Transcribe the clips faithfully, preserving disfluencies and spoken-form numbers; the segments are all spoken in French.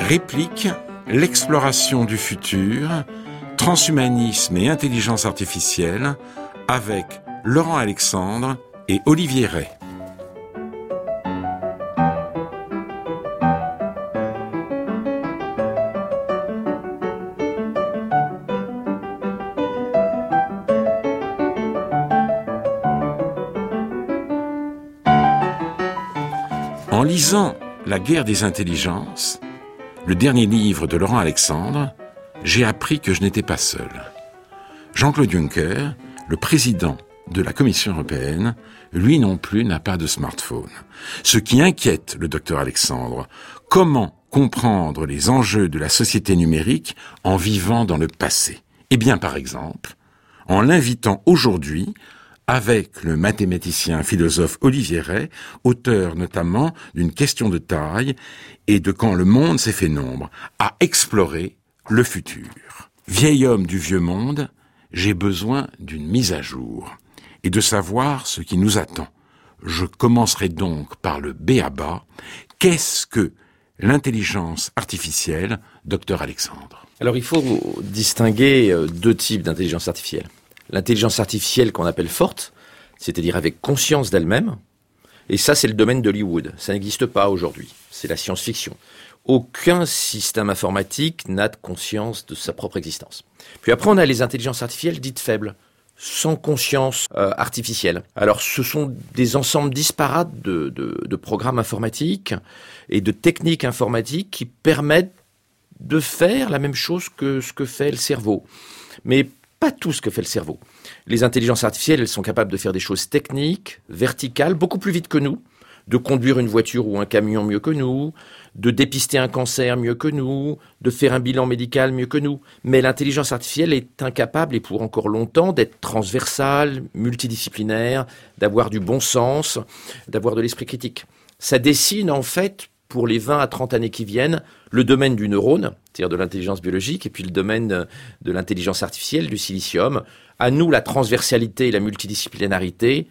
Réplique, l'exploration du futur, transhumanisme et intelligence artificielle avec Laurent Alexandre et Olivier Rey. En lisant La guerre des intelligences, le dernier livre de Laurent Alexandre, j'ai appris que je n'étais pas seul. Jean-Claude Juncker, le président de la Commission européenne, lui non plus n'a pas de smartphone. Ce qui inquiète le docteur Alexandre, comment comprendre les enjeux de la société numérique en vivant dans le passé? Eh bien, par exemple, en l'invitant aujourd'hui avec le mathématicien philosophe Olivier Rey, auteur notamment d'une question de taille et de quand le monde s'est fait nombre, à explorer le futur. Vieil homme du vieux monde, j'ai besoin d'une mise à jour et de savoir ce qui nous attend. Je commencerai donc par le b a ba. Qu'est-ce que l'intelligence artificielle, docteur Alexandre? Alors il faut distinguer deux types d'intelligence artificielle. L'intelligence artificielle qu'on appelle forte, c'est-à-dire avec conscience d'elle-même, et ça c'est le domaine d'Hollywood, ça n'existe pas aujourd'hui, c'est la science-fiction. Aucun système informatique n'a de conscience de sa propre existence. Puis après on a les intelligences artificielles dites faibles, sans conscience euh, artificielle. Alors ce sont des ensembles disparates de, de, de programmes informatiques et de techniques informatiques qui permettent de faire la même chose que ce que fait le cerveau. Mais pas tout ce que fait le cerveau. Les intelligences artificielles, elles sont capables de faire des choses techniques, verticales, beaucoup plus vite que nous, de conduire une voiture ou un camion mieux que nous, de dépister un cancer mieux que nous, de faire un bilan médical mieux que nous. Mais l'intelligence artificielle est incapable, et pour encore longtemps, d'être transversale, multidisciplinaire, d'avoir du bon sens, d'avoir de l'esprit critique. Ça dessine en fait, pour les vingt à trente années qui viennent, le domaine du neurone, c'est-à-dire de l'intelligence biologique, et puis le domaine de l'intelligence artificielle, du silicium. À nous, la transversalité et la multidisciplinarité.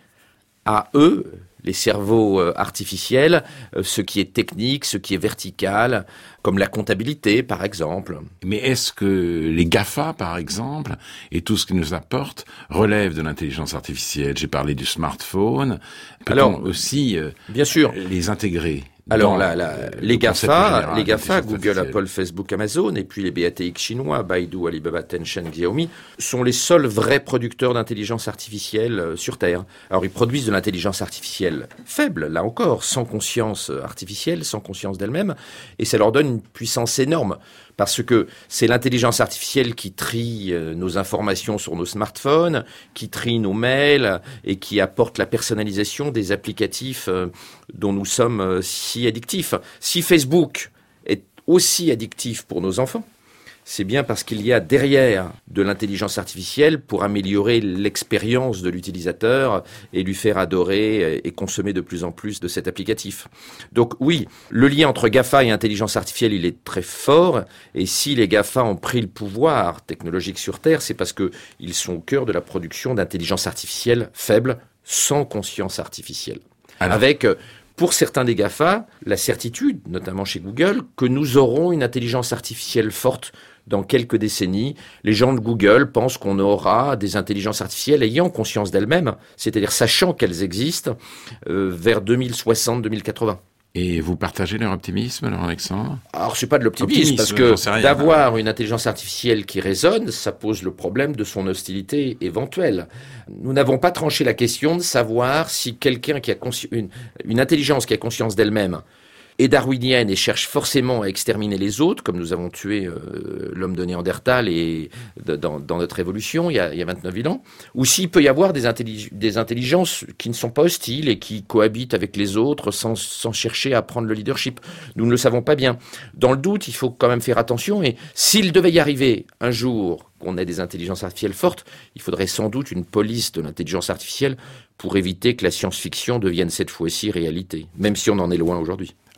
À eux, les cerveaux artificiels, ce qui est technique, ce qui est vertical, comme la comptabilité, par exemple. Mais est-ce que les GAFA, par exemple, et tout ce qu'ils nous apportent, relèvent de l'intelligence artificielle? J'ai parlé du smartphone. Peut-on Alors, aussi euh, bien sûr. les intégrer? Alors, la, la, les GAFA, les GAFA, Google, Apple, Facebook, Amazon, et puis les B A T X chinois, Baidu, Alibaba, Tencent, Xiaomi, sont les seuls vrais producteurs d'intelligence artificielle euh, sur Terre. Alors, ils produisent de l'intelligence artificielle faible, là encore, sans conscience artificielle, sans conscience d'elle-même, et ça leur donne une puissance énorme. Parce que c'est l'intelligence artificielle qui trie nos informations sur nos smartphones, qui trie nos mails et qui apporte la personnalisation des applicatifs dont nous sommes si addictifs. Si Facebook est aussi addictif pour nos enfants, c'est bien parce qu'il y a derrière de l'intelligence artificielle pour améliorer l'expérience de l'utilisateur et lui faire adorer et consommer de plus en plus de cet applicatif. Donc oui, le lien entre GAFA et intelligence artificielle, il est très fort. Et si les GAFA ont pris le pouvoir technologique sur Terre, c'est parce qu'ils sont au cœur de la production d'intelligence artificielle faible, sans conscience artificielle. Alors. Avec... Pour certains des GAFA, la certitude, notamment chez Google, que nous aurons une intelligence artificielle forte dans quelques décennies. Les gens de Google pensent qu'on aura des intelligences artificielles ayant conscience d'elles-mêmes, c'est-à-dire sachant qu'elles existent, euh, vers deux mille soixante deux mille quatre-vingts. Et vous partagez leur optimisme, Laurent Alexandre? Alors, c'est pas de l'optimisme, parce que d'avoir une intelligence artificielle qui raisonne, ça pose le problème de son hostilité éventuelle. Nous n'avons pas tranché la question de savoir si quelqu'un qui a consci... une, une intelligence qui a conscience d'elle-même est darwinienne et cherche forcément à exterminer les autres, comme nous avons tué euh, l'homme de Néandertal et de, dans, dans notre évolution il y, a, il y a vingt-neuf mille ans, ou s'il peut y avoir des, intellig- des intelligences qui ne sont pas hostiles et qui cohabitent avec les autres sans, sans chercher à prendre le leadership. Nous ne le savons pas bien. Dans le doute, il faut quand même faire attention, et s'il devait y arriver un jour qu'on ait des intelligences artificielles fortes, il faudrait sans doute une police de l'intelligence artificielle pour éviter que la science-fiction devienne cette fois-ci réalité, même si on en est loin aujourd'hui. Alors,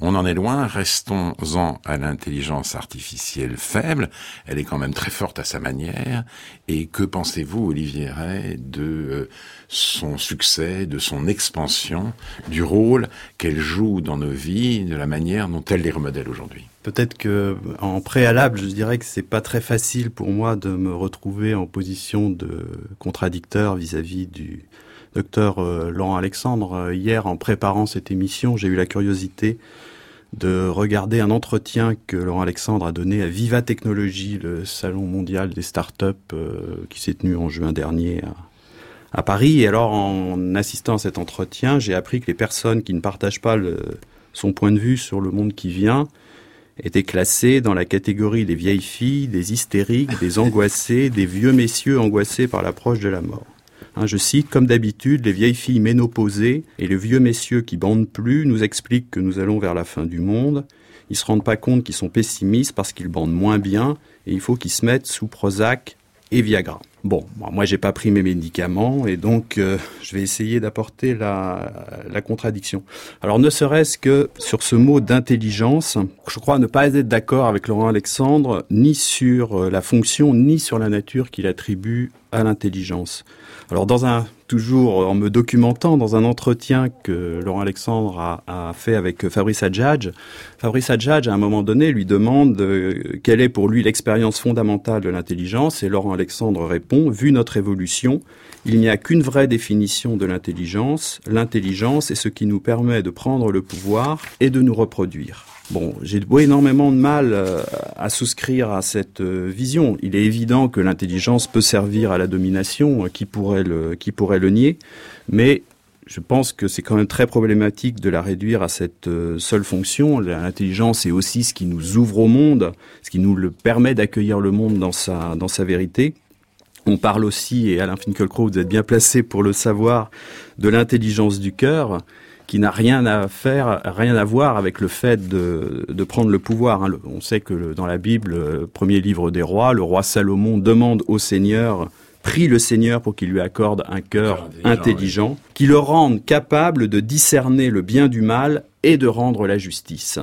On en est loin, restons-en à l'intelligence artificielle faible. Elle est quand même très forte à sa manière. Et que pensez-vous, Olivier Rey, de son succès, de son expansion, du rôle qu'elle joue dans nos vies, de la manière dont elle les remodèle aujourd'hui? Peut-être que, en préalable, je dirais que c'est pas très facile pour moi de me retrouver en position de contradicteur vis-à-vis du docteur euh, Laurent Alexandre. Hier, en préparant cette émission, j'ai eu la curiosité de regarder un entretien que Laurent Alexandre a donné à Viva Technologies, le salon mondial des startups euh, qui s'est tenu en juin dernier à, à Paris. Et alors, en assistant à cet entretien, j'ai appris que les personnes qui ne partagent pas le, son point de vue sur le monde qui vient étaient classées dans la catégorie des vieilles filles, des hystériques, des angoissés, des vieux messieurs angoissés par l'approche de la mort. Hein, je cite, « Comme d'habitude, les vieilles filles ménopausées et les vieux messieurs qui bandent plus nous expliquent que nous allons vers la fin du monde. Ils se rendent pas compte qu'ils sont pessimistes parce qu'ils bandent moins bien et il faut qu'ils se mettent sous Prozac et Viagra. » Bon, moi j'ai pas pris mes médicaments et donc euh, je vais essayer d'apporter la, la contradiction. Alors ne serait-ce que sur ce mot d'intelligence, je crois ne pas être d'accord avec Laurent Alexandre ni sur la fonction ni sur la nature qu'il attribue à l'intelligence. Alors dans un, toujours en me documentant dans un entretien que Laurent Alexandre a, a fait avec Fabrice Adjadj, Fabrice Adjadj à un moment donné lui demande euh, quelle est pour lui l'expérience fondamentale de l'intelligence et Laurent Alexandre répond, vu notre évolution, il n'y a qu'une vraie définition de l'intelligence, l'intelligence est ce qui nous permet de prendre le pouvoir et de nous reproduire. Bon, j'ai énormément de mal à souscrire à cette vision. Il est évident que l'intelligence peut servir à la domination, qui pourrait le, qui pourrait le nier, mais je pense que c'est quand même très problématique de la réduire à cette seule fonction. L'intelligence est aussi ce qui nous ouvre au monde, ce qui nous le permet d'accueillir le monde dans sa, dans sa vérité. On parle aussi, et Alain Finkielkraut, vous êtes bien placé pour le savoir, de l'intelligence du cœur, qui n'a rien à faire, rien à voir avec le fait de, de prendre le pouvoir. On sait que le, dans la Bible, le premier livre des rois, le roi Salomon demande au Seigneur, prie le Seigneur pour qu'il lui accorde un cœur intelligent, intelligent oui. qui le rende capable de discerner le bien du mal et de rendre la justice.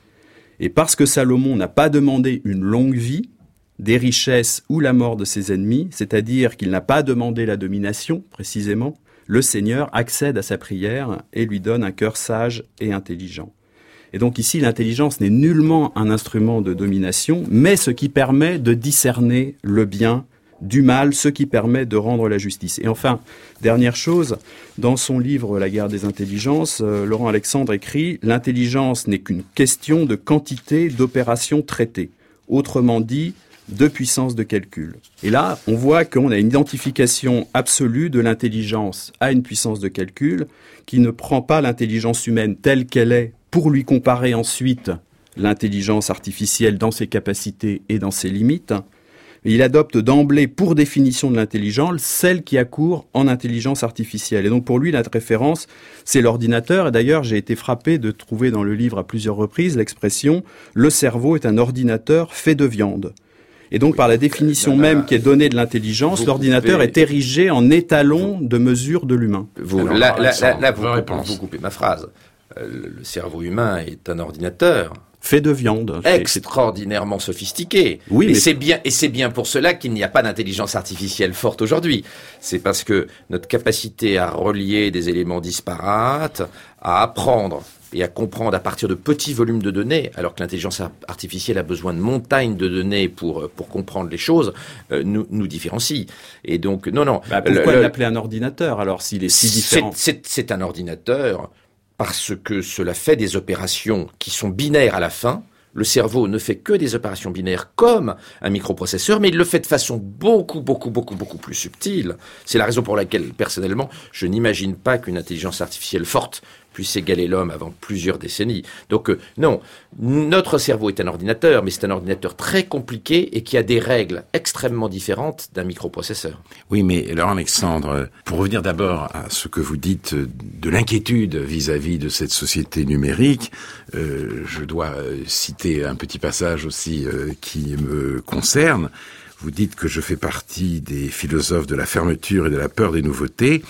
Et parce que Salomon n'a pas demandé une longue vie, des richesses ou la mort de ses ennemis, c'est-à-dire qu'il n'a pas demandé la domination, précisément, le Seigneur accède à sa prière et lui donne un cœur sage et intelligent. Et donc ici, l'intelligence n'est nullement un instrument de domination, mais ce qui permet de discerner le bien du mal, ce qui permet de rendre la justice. Et enfin, dernière chose, dans son livre « La guerre des intelligences », euh, Laurent Alexandre écrit « L'intelligence n'est qu'une question de quantité d'opérations traitées. Autrement dit, de puissance de calcul. » Et là, on voit qu'on a une identification absolue de l'intelligence à une puissance de calcul qui ne prend pas l'intelligence humaine telle qu'elle est pour lui comparer ensuite l'intelligence artificielle dans ses capacités et dans ses limites. Il adopte d'emblée, pour définition de l'intelligence, celle qui accourt en intelligence artificielle. Et donc pour lui, la référence, c'est l'ordinateur. Et d'ailleurs, j'ai été frappé de trouver dans le livre à plusieurs reprises l'expression « le cerveau est un ordinateur fait de viande ». Et donc, oui, par la définition là, là, même qui est donnée de l'intelligence, l'ordinateur pouvez... est érigé en étalon de mesure de l'humain. Vous, Alors, là, là, là, là vous, vous, vous coupez ma phrase. Euh, le cerveau humain est un ordinateur fait de viande, extraordinairement sophistiqué. Oui, et mais... c'est bien, et c'est bien pour cela qu'il n'y a pas d'intelligence artificielle forte aujourd'hui. C'est parce que notre capacité à relier des éléments disparates, à apprendre et à comprendre à partir de petits volumes de données, alors que l'intelligence artificielle a besoin de montagnes de données pour pour comprendre les choses, euh, nous nous différencie. Et donc non non. Bah, pourquoi le, l'appeler un ordinateur alors s'il est si différent? C'est, c'est, c'est un ordinateur parce que cela fait des opérations qui sont binaires à la fin. Le cerveau ne fait que des opérations binaires comme un microprocesseur, mais il le fait de façon beaucoup, beaucoup, beaucoup, beaucoup plus subtile. C'est la raison pour laquelle, personnellement, je n'imagine pas qu'une intelligence artificielle forte puisse égaler l'homme avant plusieurs décennies. Donc euh, non, notre cerveau est un ordinateur, mais c'est un ordinateur très compliqué et qui a des règles extrêmement différentes d'un microprocesseur. Oui, mais Laurent Alexandre, pour revenir d'abord à ce que vous dites de l'inquiétude vis-à-vis de cette société numérique, euh, je dois citer un petit passage aussi euh, qui me concerne. Vous dites que je fais partie des philosophes de la fermeture et de la peur des nouveautés.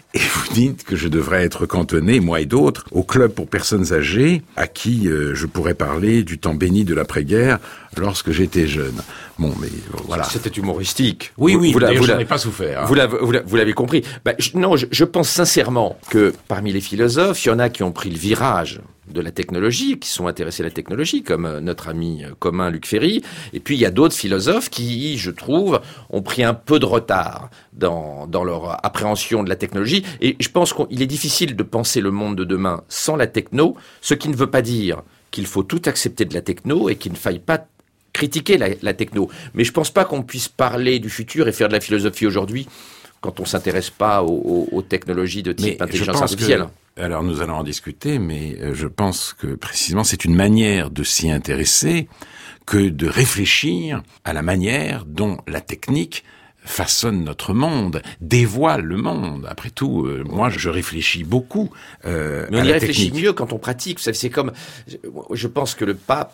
Et vous dites que je devrais être cantonné, moi et d'autres, au club pour personnes âgées, à qui euh, je pourrais parler du temps béni de l'après-guerre lorsque j'étais jeune. Bon, mais euh, voilà. C'était humoristique. Oui, oui, vous, d'ailleurs, vous je n'en ai pas souffert. Hein. Vous, l'avez, vous, l'avez, vous l'avez compris. Bah, je, non, je, je pense sincèrement que parmi les philosophes, il y en a qui ont pris le virage de la technologie, qui sont intéressés à la technologie, comme notre ami commun Luc Ferry. Et puis, il y a d'autres philosophes qui, je trouve, ont pris un peu de retard dans, dans leur appréhension de la technologie. Et je pense qu'il est difficile de penser le monde de demain sans la techno, ce qui ne veut pas dire qu'il faut tout accepter de la techno et qu'il ne faille pas critiquer la, la techno. Mais je ne pense pas qu'on puisse parler du futur et faire de la philosophie aujourd'hui quand on ne s'intéresse pas aux, aux, aux technologies de type mais intelligence artificielle. Que, alors nous allons en discuter, mais je pense que précisément c'est une manière de s'y intéresser que de réfléchir à la manière dont la technique façonne notre monde, dévoile le monde. Après tout, euh, moi, je réfléchis beaucoup euh, Mais on à y la réfléchit technique. mieux quand on pratique. C'est comme, je pense que le pape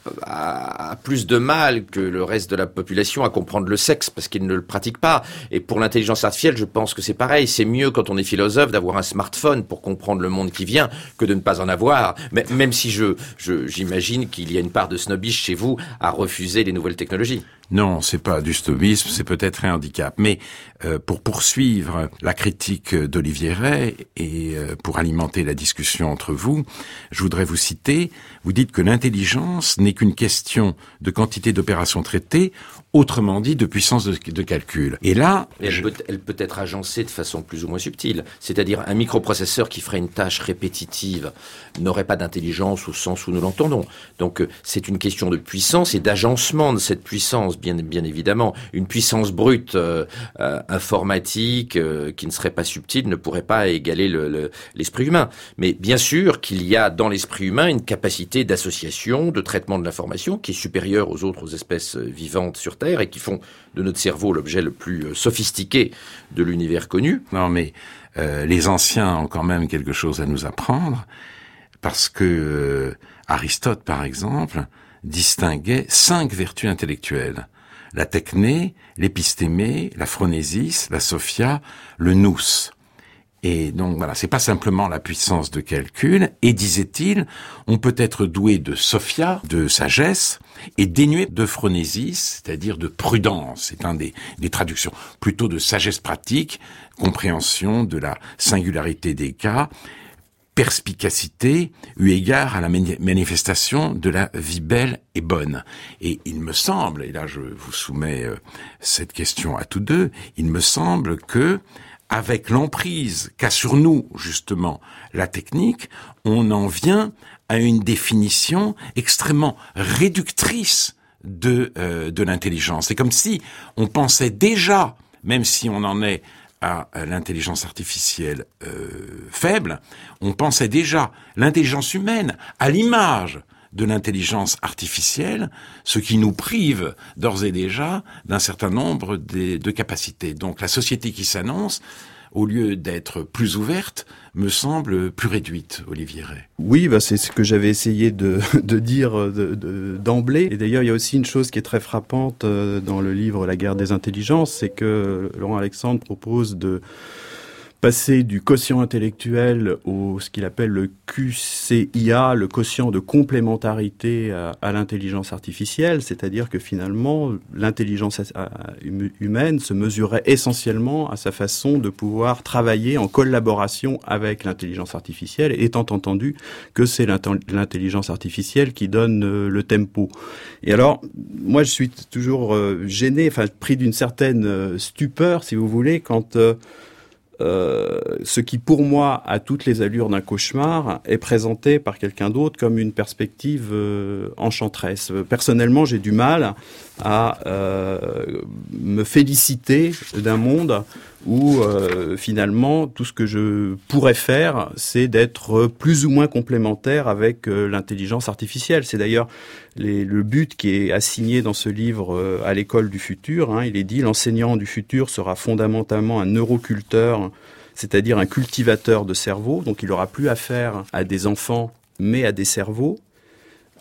a plus de mal que le reste de la population à comprendre le sexe parce qu'il ne le pratique pas. Et pour l'intelligence artificielle, je pense que c'est pareil. C'est mieux quand on est philosophe d'avoir un smartphone pour comprendre le monde qui vient que de ne pas en avoir. Mais même si je, je j'imagine qu'il y a une part de snobisme chez vous à refuser les nouvelles technologies. Non, c'est pas du snobisme, c'est peut-être un handicap. Mais euh, pour poursuivre la critique d'Olivier Rey et euh, pour alimenter la discussion entre vous, je voudrais vous citer, vous dites que l'intelligence n'est qu'une question de quantité d'opérations traitées, autrement dit de puissance de, de calcul. Et là... Et elle, je... peut, elle peut être agencée de façon plus ou moins subtile. C'est-à-dire un microprocesseur qui ferait une tâche répétitive n'aurait pas d'intelligence au sens où nous l'entendons. Donc euh, c'est une question de puissance et d'agencement de cette puissance, bien, bien évidemment. Une puissance brute euh, euh, informatique euh, qui ne serait pas subtile ne pourrait pas égaler le, le, l'esprit humain. Mais bien sûr qu'il y a dans l'esprit humain une capacité d'association, de traitement de l'information qui est supérieure aux autres espèces vivantes sur Terre et qui font de notre cerveau l'objet le plus sophistiqué de l'univers connu. Non, mais euh, les anciens ont quand même quelque chose à nous apprendre, parce que euh, Aristote, par exemple, distinguait cinq vertus intellectuelles. La techné, l'épistémé, la phronésis, la sophia, le nous. Et donc voilà, c'est pas simplement la puissance de calcul. Et disait-il, on peut être doué de sophia, de sagesse, et dénué de phronésis, c'est-à-dire de prudence. C'est un des, des traductions. Plutôt de sagesse pratique, compréhension de la singularité des cas, perspicacité, eu égard à la mani- manifestation de la vie belle et bonne. Et il me semble, et là je vous soumets euh, cette question à tous deux, il me semble que avec l'emprise qu'a sur nous, justement, la technique, on en vient à une définition extrêmement réductrice de, euh, de l'intelligence. C'est comme si on pensait déjà, même si on en est à l'intelligence artificielle euh, faible, on pensait déjà l'intelligence humaine à l'image de l'intelligence artificielle, ce qui nous prive d'ores et déjà d'un certain nombre de, de capacités. Donc la société qui s'annonce, au lieu d'être plus ouverte, me semble plus réduite, Olivier Rey. Oui, bah c'est ce que j'avais essayé de, de dire de, de, d'emblée. Et d'ailleurs, il y a aussi une chose qui est très frappante dans le livre La guerre des intelligences, c'est que Laurent Alexandre propose de passer du quotient intellectuel au ce qu'il appelle le Q C I A, le quotient de complémentarité à, à l'intelligence artificielle, c'est-à-dire que finalement l'intelligence humaine se mesurait essentiellement à sa façon de pouvoir travailler en collaboration avec l'intelligence artificielle, étant entendu que c'est l'intelligence artificielle qui donne le tempo. Et alors, moi je suis toujours gêné, enfin pris d'une certaine stupeur, si vous voulez, quand euh, Euh, ce qui pour moi a toutes les allures d'un cauchemar est présenté par quelqu'un d'autre comme une perspective euh, enchanteresse. Personnellement, j'ai du mal à euh, me féliciter d'un monde où euh, finalement tout ce que je pourrais faire, c'est d'être plus ou moins complémentaire avec euh, l'intelligence artificielle. C'est d'ailleurs les, le but qui est assigné dans ce livre euh, à l'école du futur. Hein. Il est dit: l'enseignant du futur sera fondamentalement un neuroculteur, c'est-à-dire un cultivateur de cerveau. Donc il n'aura plus affaire à des enfants, mais à des cerveaux.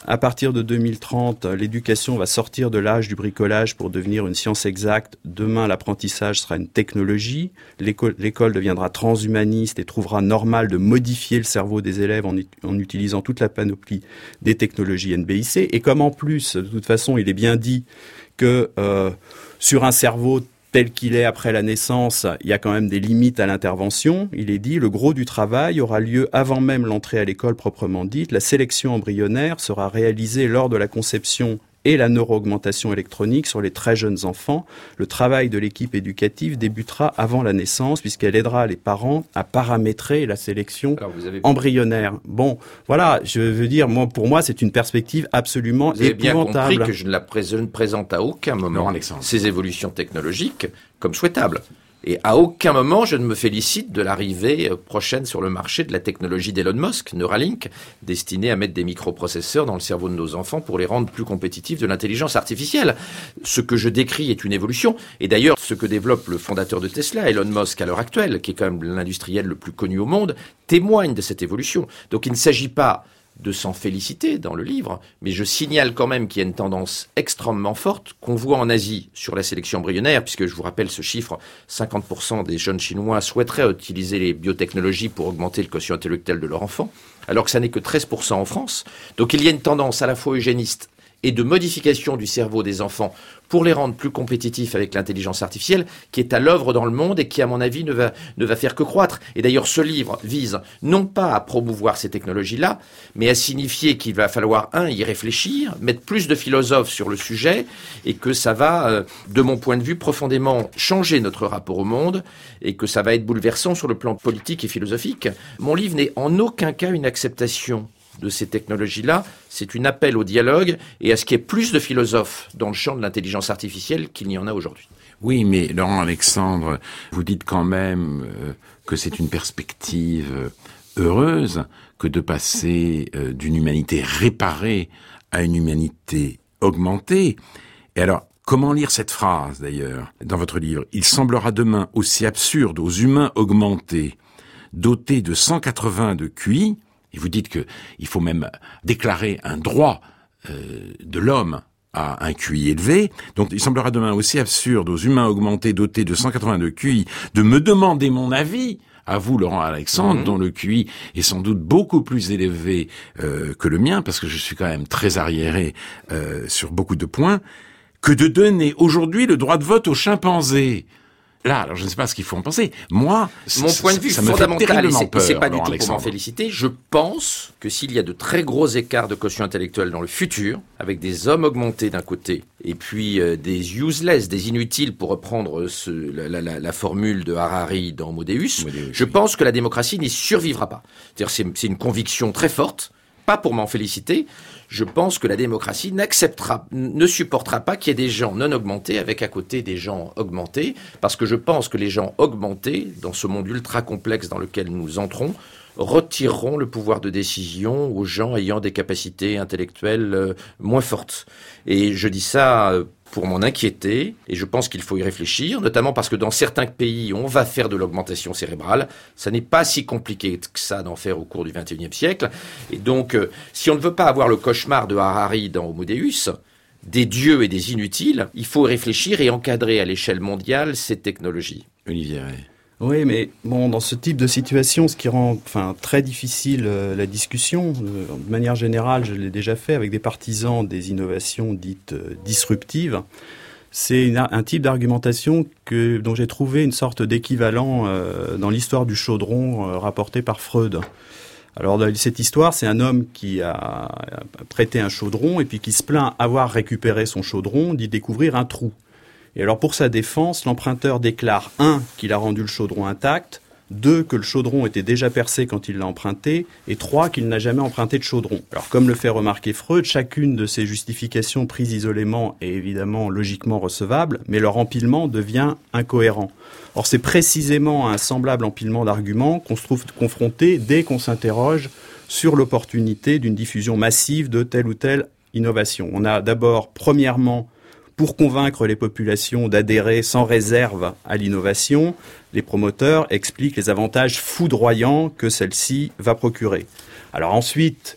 à partir de deux mille trente, l'éducation va sortir de l'âge du bricolage pour devenir une science exacte. Demain, l'apprentissage sera une technologie. L'école, l'école deviendra transhumaniste et trouvera normal de modifier le cerveau des élèves en, en utilisant toute la panoplie des technologies N B I C. Et comme en plus, de toute façon, il est bien dit que euh, sur un cerveau tel qu'il est après la naissance, il y a quand même des limites à l'intervention. Il est dit, le gros du travail aura lieu avant même l'entrée à l'école proprement dite. La sélection embryonnaire sera réalisée lors de la conception et la neuroaugmentation électronique sur les très jeunes enfants. Le travail de l'équipe éducative débutera avant la naissance puisqu'elle aidera les parents à paramétrer la sélection avez... embryonnaire. Bon, voilà, je veux dire, moi, pour moi, c'est une perspective absolument vous avez épouvantable. Bien compris que je ne la présente à aucun moment, non, ces évolutions technologiques, comme souhaitables. Et à aucun moment, je ne me félicite de l'arrivée prochaine sur le marché de la technologie d'Elon Musk, Neuralink, destinée à mettre des microprocesseurs dans le cerveau de nos enfants pour les rendre plus compétitifs de l'intelligence artificielle. Ce que je décris est une évolution. Et d'ailleurs, ce que développe le fondateur de Tesla, Elon Musk, à l'heure actuelle, qui est quand même l'industriel le plus connu au monde, témoigne de cette évolution. Donc il ne s'agit pas de s'en féliciter dans le livre, mais je signale quand même qu'il y a une tendance extrêmement forte qu'on voit en Asie sur la sélection embryonnaire, puisque je vous rappelle ce chiffre, cinquante pour cent des jeunes Chinois souhaiteraient utiliser les biotechnologies pour augmenter le quotient intellectuel de leur enfant, alors que ça n'est que treize pour cent en France. Donc il y a une tendance à la fois eugéniste et de modification du cerveau des enfants pour les rendre plus compétitifs avec l'intelligence artificielle, qui est à l'œuvre dans le monde et qui, à mon avis, ne va, ne va faire que croître. Et d'ailleurs, ce livre vise non pas à promouvoir ces technologies-là, mais à signifier qu'il va falloir, un, y réfléchir, mettre plus de philosophes sur le sujet, et que ça va, euh, de mon point de vue, profondément changer notre rapport au monde, et que ça va être bouleversant sur le plan politique et philosophique. Mon livre n'est en aucun cas une acceptation de ces technologies-là, c'est un appel au dialogue et à ce qu'il y ait plus de philosophes dans le champ de l'intelligence artificielle qu'il n'y en a aujourd'hui. Oui, mais Laurent Alexandre, vous dites quand même euh, que c'est une perspective euh, heureuse que de passer euh, d'une humanité réparée à une humanité augmentée. Et alors, comment lire cette phrase d'ailleurs dans votre livre ? Il semblera demain aussi absurde aux humains augmentés, dotés de cent quatre-vingts de Q I. Et vous dites que il faut même déclarer un droit euh, de l'homme à un Q I élevé. Donc il semblera demain aussi absurde aux humains augmentés dotés de cent quatre-vingt-deux Q I de me demander mon avis, à vous Laurent Alexandre, mmh. dont le Q I est sans doute beaucoup plus élevé euh, que le mien, parce que je suis quand même très arriéré euh, sur beaucoup de points, que de donner aujourd'hui le droit de vote aux chimpanzés. Là, alors je ne sais pas ce qu'il faut en penser. Moi, mon ça, point de vue ça fondamental, et c'est, peur, c'est pas du tout Alexandre. pour m'en féliciter, je pense que s'il y a de très gros écarts de quotient intellectuel dans le futur, avec des hommes augmentés d'un côté, et puis euh, des useless, des inutiles, pour reprendre ce, la, la, la formule de Harari dans Homo Deus, Deus je oui. pense que la démocratie n'y survivra pas. C'est-à-dire c'est, c'est une conviction très forte, pas pour m'en féliciter. Je pense que la démocratie n'acceptera, ne supportera pas qu'il y ait des gens non augmentés avec à côté des gens augmentés, parce que je pense que les gens augmentés, dans ce monde ultra complexe dans lequel nous entrons, retireront le pouvoir de décision aux gens ayant des capacités intellectuelles euh, moins fortes. Et je dis ça euh, pour m'en inquiéter, et je pense qu'il faut y réfléchir, notamment parce que dans certains pays, on va faire de l'augmentation cérébrale. Ça n'est pas si compliqué que ça d'en faire au cours du vingt et unième siècle. Et donc, euh, si on ne veut pas avoir le cauchemar de Harari dans Homo Deus, des dieux et des inutiles, il faut réfléchir et encadrer à l'échelle mondiale ces technologies. Olivier Rey. Oui, mais bon, dans ce type de situation, ce qui rend enfin très difficile euh, la discussion, euh, de manière générale, je l'ai déjà fait avec des partisans des innovations dites euh, disruptives, c'est une, un type d'argumentation que, dont j'ai trouvé une sorte d'équivalent euh, dans l'histoire du chaudron euh, rapportée par Freud. Alors, dans cette histoire, c'est un homme qui a prêté un chaudron et puis qui se plaint avoir récupéré son chaudron, d'y découvrir un trou. Et alors, pour sa défense, l'emprunteur déclare, un, qu'il a rendu le chaudron intact, deux, que le chaudron était déjà percé quand il l'a emprunté, et trois, qu'il n'a jamais emprunté de chaudron. Alors, comme le fait remarquer Freud, chacune de ces justifications prises isolément est évidemment logiquement recevable, mais leur empilement devient incohérent. Or, c'est précisément à un semblable empilement d'arguments qu'on se trouve confronté dès qu'on s'interroge sur l'opportunité d'une diffusion massive de telle ou telle innovation. On a d'abord, premièrement, pour convaincre les populations d'adhérer sans réserve à l'innovation, les promoteurs expliquent les avantages foudroyants que celle-ci va procurer. Alors ensuite,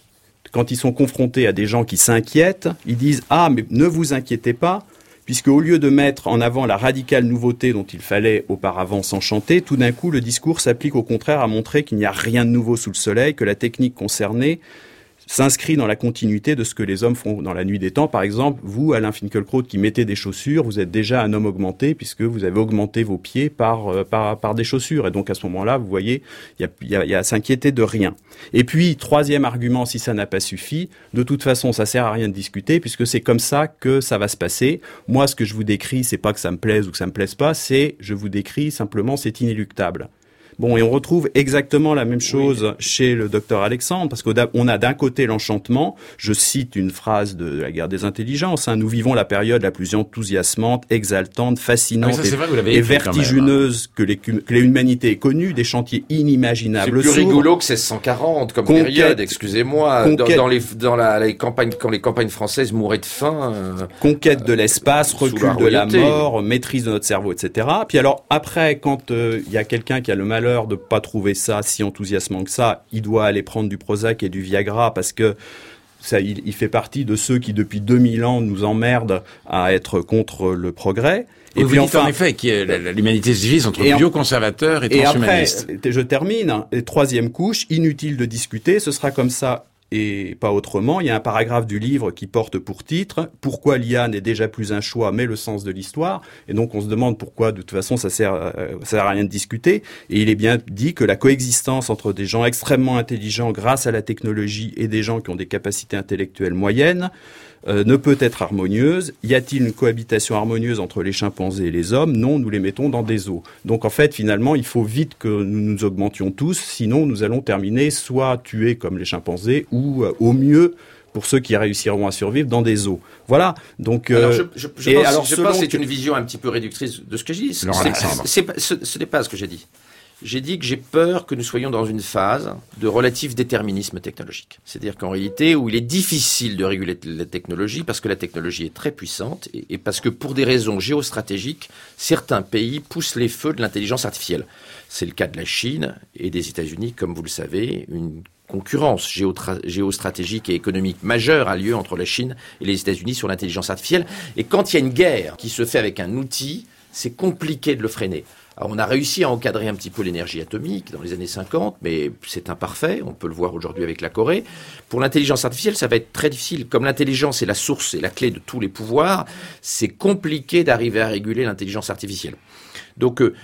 quand ils sont confrontés à des gens qui s'inquiètent, ils disent « Ah, mais ne vous inquiétez pas », puisque au lieu de mettre en avant la radicale nouveauté dont il fallait auparavant s'enchanter, tout d'un coup, le discours s'applique au contraire à montrer qu'il n'y a rien de nouveau sous le soleil, que la technique concernée s'inscrit dans la continuité de ce que les hommes font dans la nuit des temps. Par exemple, vous, Alain Finkielkraut, qui mettez des chaussures, vous êtes déjà un homme augmenté puisque vous avez augmenté vos pieds par, euh, par, par des chaussures. Et donc, à ce moment-là, vous voyez, il y a, y a, y a à s'inquiéter de rien. Et puis, troisième argument, si ça n'a pas suffi, de toute façon, ça sert à rien de discuter puisque c'est comme ça que ça va se passer. Moi, ce que je vous décris, c'est pas que ça me plaise ou que ça me plaise pas, c'est, je vous décris simplement, c'est inéluctable. Bon, et on retrouve exactement la même chose oui. chez le docteur Alexandre, parce qu'on a d'un côté l'enchantement, je cite une phrase de la guerre des intelligences, hein, nous vivons la période la plus enthousiasmante, exaltante, fascinante ah, ça, et, vrai, et vertigineuse même, hein. que, les, que l'humanité ait connue, des chantiers inimaginables. C'est plus s'ouvrent. rigolo que seize cent quarante comme conquête, période, excusez-moi, conquête, dans, dans, les, dans la, les campagnes, quand les campagnes françaises mouraient de faim. Euh, conquête de l'espace, euh, recul la de la mort, maîtrise de notre cerveau, et cetera. Puis alors, après, quand il euh, y a quelqu'un qui a le malheur de pas trouver ça si enthousiasmant que ça, il doit aller prendre du Prozac et du Viagra parce que ça, il, il fait partie de ceux qui depuis deux mille ans nous emmerdent à être contre le progrès. Et vous puis dites enfin, en effet que l'humanité se divise entre bioconservateurs et, et transhumanistes. Et après, je termine. Et troisième couche, inutile de discuter, ce sera comme ça et pas autrement. Il y a un paragraphe du livre qui porte pour titre « Pourquoi l'I A n'est déjà plus un choix, mais le sens de l'histoire ?» Et donc, on se demande pourquoi, de toute façon, ça sert, euh, ça sert à rien de discuter. Et il est bien dit que la coexistence entre des gens extrêmement intelligents grâce à la technologie et des gens qui ont des capacités intellectuelles moyennes euh, ne peut être harmonieuse. Y a-t-il une cohabitation harmonieuse entre les chimpanzés et les hommes ? Non, nous les mettons dans des eaux. Donc, en fait, finalement, il faut vite que nous nous augmentions tous, sinon nous allons terminer soit tués comme les chimpanzés ou euh, au mieux pour ceux qui réussiront à survivre dans des eaux. Voilà. Donc, alors je, je, je, pense, alors, je pense que c'est une vision un petit peu réductrice de ce que je dis. C'est, c'est, c'est, c'est, ce n'est pas ce que j'ai dit. J'ai dit que j'ai peur que nous soyons dans une phase de relatif déterminisme technologique. C'est-à-dire qu'en réalité, où il est difficile de réguler la technologie parce que la technologie est très puissante et, et parce que pour des raisons géostratégiques, certains pays poussent les feux de l'intelligence artificielle. C'est le cas de la Chine et des États-Unis, comme vous le savez, une concurrence géotra- géostratégique et économique majeure a lieu entre la Chine et les États-Unis sur l'intelligence artificielle. Et quand il y a une guerre qui se fait avec un outil, c'est compliqué de le freiner. Alors, on a réussi à encadrer un petit peu l'énergie atomique dans les années cinquante, mais c'est imparfait. On peut le voir aujourd'hui avec la Corée. Pour l'intelligence artificielle, ça va être très difficile. Comme l'intelligence est la source et la clé de tous les pouvoirs, c'est compliqué d'arriver à réguler l'intelligence artificielle. Donc, euh,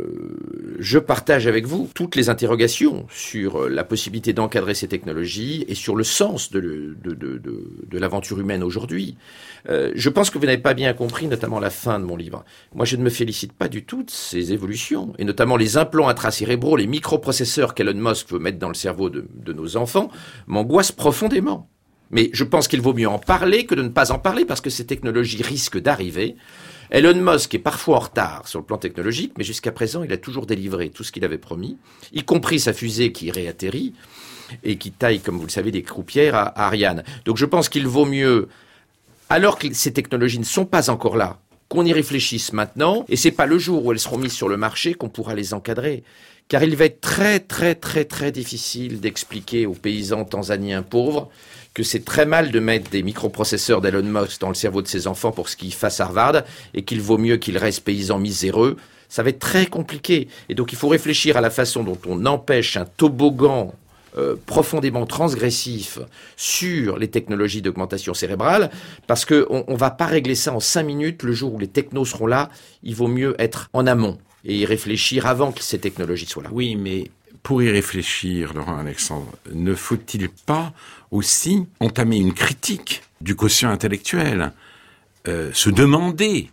je partage avec vous toutes les interrogations sur la possibilité d'encadrer ces technologies et sur le sens de, de, de, de, de l'aventure humaine aujourd'hui. Euh, je pense que vous n'avez pas bien compris, notamment la fin de mon livre. Moi, je ne me félicite pas du tout de ces évolutions, et notamment les implants intracérébraux, les microprocesseurs qu'Elon Musk veut mettre dans le cerveau de, de nos enfants, m'angoissent profondément. Mais je pense qu'il vaut mieux en parler que de ne pas en parler, parce que ces technologies risquent d'arriver. Elon Musk est parfois en retard sur le plan technologique, mais jusqu'à présent, il a toujours délivré tout ce qu'il avait promis, y compris sa fusée qui réatterrit et qui taille, comme vous le savez, des croupières à, à Ariane. Donc je pense qu'il vaut mieux, alors que ces technologies ne sont pas encore là, qu'on y réfléchisse maintenant, et c'est pas le jour où elles seront mises sur le marché qu'on pourra les encadrer. Car il va être très, très, très, très difficile d'expliquer aux paysans tanzaniens pauvres que c'est très mal de mettre des microprocesseurs d'Elon Musk dans le cerveau de ses enfants pour ce qu'ils fassent à Harvard et qu'il vaut mieux qu'ils restent paysans miséreux. Ça va être très compliqué. Et donc il faut réfléchir à la façon dont on empêche un toboggan euh, profondément transgressif sur les technologies d'augmentation cérébrale, parce qu'on ne va pas régler ça en cinq minutes. Le jour où les technos seront là, il vaut mieux être en amont et y réfléchir avant que ces technologies soient là. Oui, mais pour y réfléchir, Laurent Alexandre, ne faut-il pas aussi entamer une critique du quotient intellectuel, euh, se demander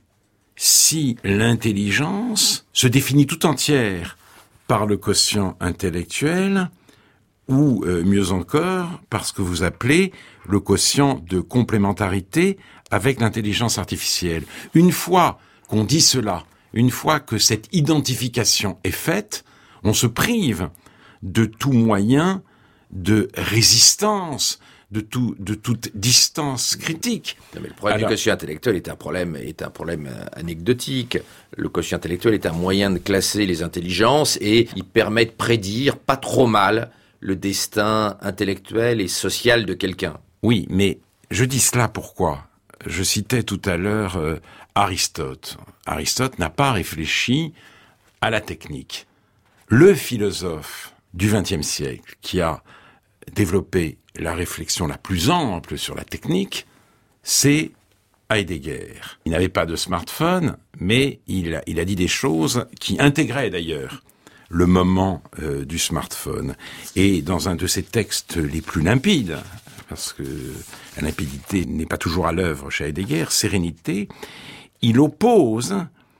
si l'intelligence se définit tout entière par le quotient intellectuel ou, euh, mieux encore, par ce que vous appelez le quotient de complémentarité avec l'intelligence artificielle. Une fois qu'on dit cela, une fois que cette identification est faite, on se prive de tout moyen de résistance, de tout, de toute distance critique. Non, mais le problème Alors, du quotient intellectuel est un problème, est un problème anecdotique. Le quotient intellectuel est un moyen de classer les intelligences et il permet de prédire pas trop mal le destin intellectuel et social de quelqu'un. Oui, mais je dis cela pourquoi ? Je citais tout à l'heure euh, Aristote. Aristote n'a pas réfléchi à la technique. Le philosophe du vingtième siècle qui a développé la réflexion la plus ample sur la technique, c'est Heidegger. Il n'avait pas de smartphone, mais il a, il a dit des choses qui intégraient d'ailleurs le moment euh, du smartphone. Et dans un de ses textes les plus limpides, parce que la limpidité n'est pas toujours à l'œuvre chez Heidegger, Sérénité, il oppose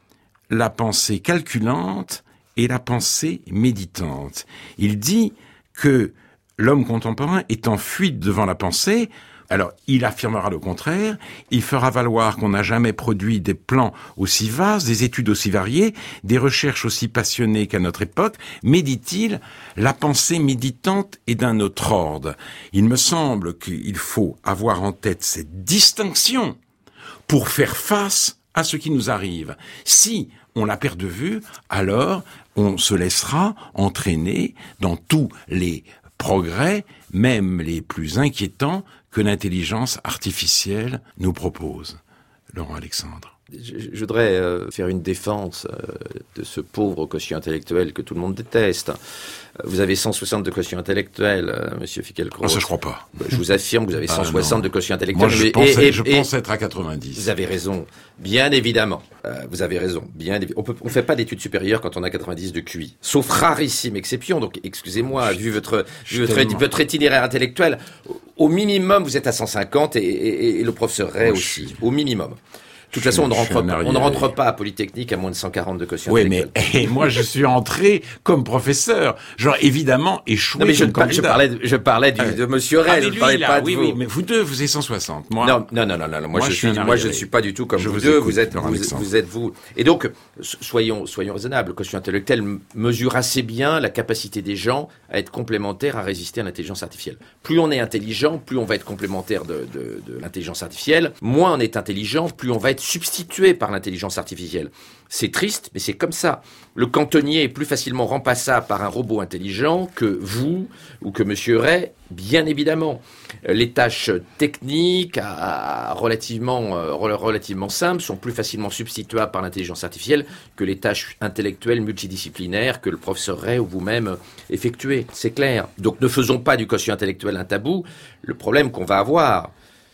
la pensée calculante et la pensée méditante. Il dit que l'homme contemporain est en fuite devant la pensée. Alors, il affirmera le contraire, il fera valoir qu'on n'a jamais produit des plans aussi vastes, des études aussi variées, des recherches aussi passionnées qu'à notre époque, mais, dit-il, la pensée méditante est d'un autre ordre. Il me semble qu'il faut avoir en tête cette distinction pour faire face à ce qui nous arrive. Si on la perd de vue, alors on se laissera entraîner dans tous les progrès, même les plus inquiétants, que l'intelligence artificielle nous propose. Laurent Alexandre. Je, je voudrais euh, faire une défense euh, de ce pauvre quotient intellectuel que tout le monde déteste. Vous avez cent soixante de quotient intellectuel, euh, Monsieur Fickelkraut. Ah, ça, je crois pas. Ben, je vous affirme que vous avez cent soixante ah, de quotient intellectuel. Moi, je, mais, pense, et, et, je et, pense être à quatre-vingt-dix. Vous avez raison, bien évidemment. Euh, vous avez raison, bien évidemment. On ne fait pas d'études supérieures quand on a quatre-vingt-dix de Q I. Sauf rarissime exception. Donc, excusez-moi, vu votre, vu votre, tellement... votre itinéraire intellectuel, au minimum, vous êtes à cent cinquante et, et, et le professeur Ray moi, aussi. Suis... Au minimum. De toute façon, on ne rentre pas, on ne rentre pas à Polytechnique à moins de cent quarante de quotient oui, intellectuel. Oui, mais et moi, je suis entré comme professeur. Genre, évidemment, échoué non, mais je, comme candidat. Je parlais, de, je parlais du, de Monsieur Ray, ah, je ne parlais là, pas de oui, vous. Oui, mais vous deux, vous êtes cent soixante. Moi, non, non, non, non, non. Moi, moi, je, suis, moi je ne suis pas du tout comme je vous, vous deux. Écoute, vous êtes, vous, vous êtes vous. Et donc, soyons, soyons raisonnables. Le quotient intellectuel mesure assez bien la capacité des gens à être complémentaires, à résister à l'intelligence artificielle. Plus on est intelligent, plus on va être complémentaire de, de, de l'intelligence artificielle. Moins on est intelligent, plus on va être substitué par l'intelligence artificielle. C'est triste, mais c'est comme ça. Le cantonnier est plus facilement remplaçable par un robot intelligent que vous ou que Monsieur Ray, bien évidemment. Les tâches techniques, à, à relativement, euh, relativement simples, sont plus facilement substituables par l'intelligence artificielle que les tâches intellectuelles multidisciplinaires que le professeur Ray ou vous-même effectuez. C'est clair. Donc ne faisons pas du quotient intellectuel un tabou. Le problème qu'on va avoir,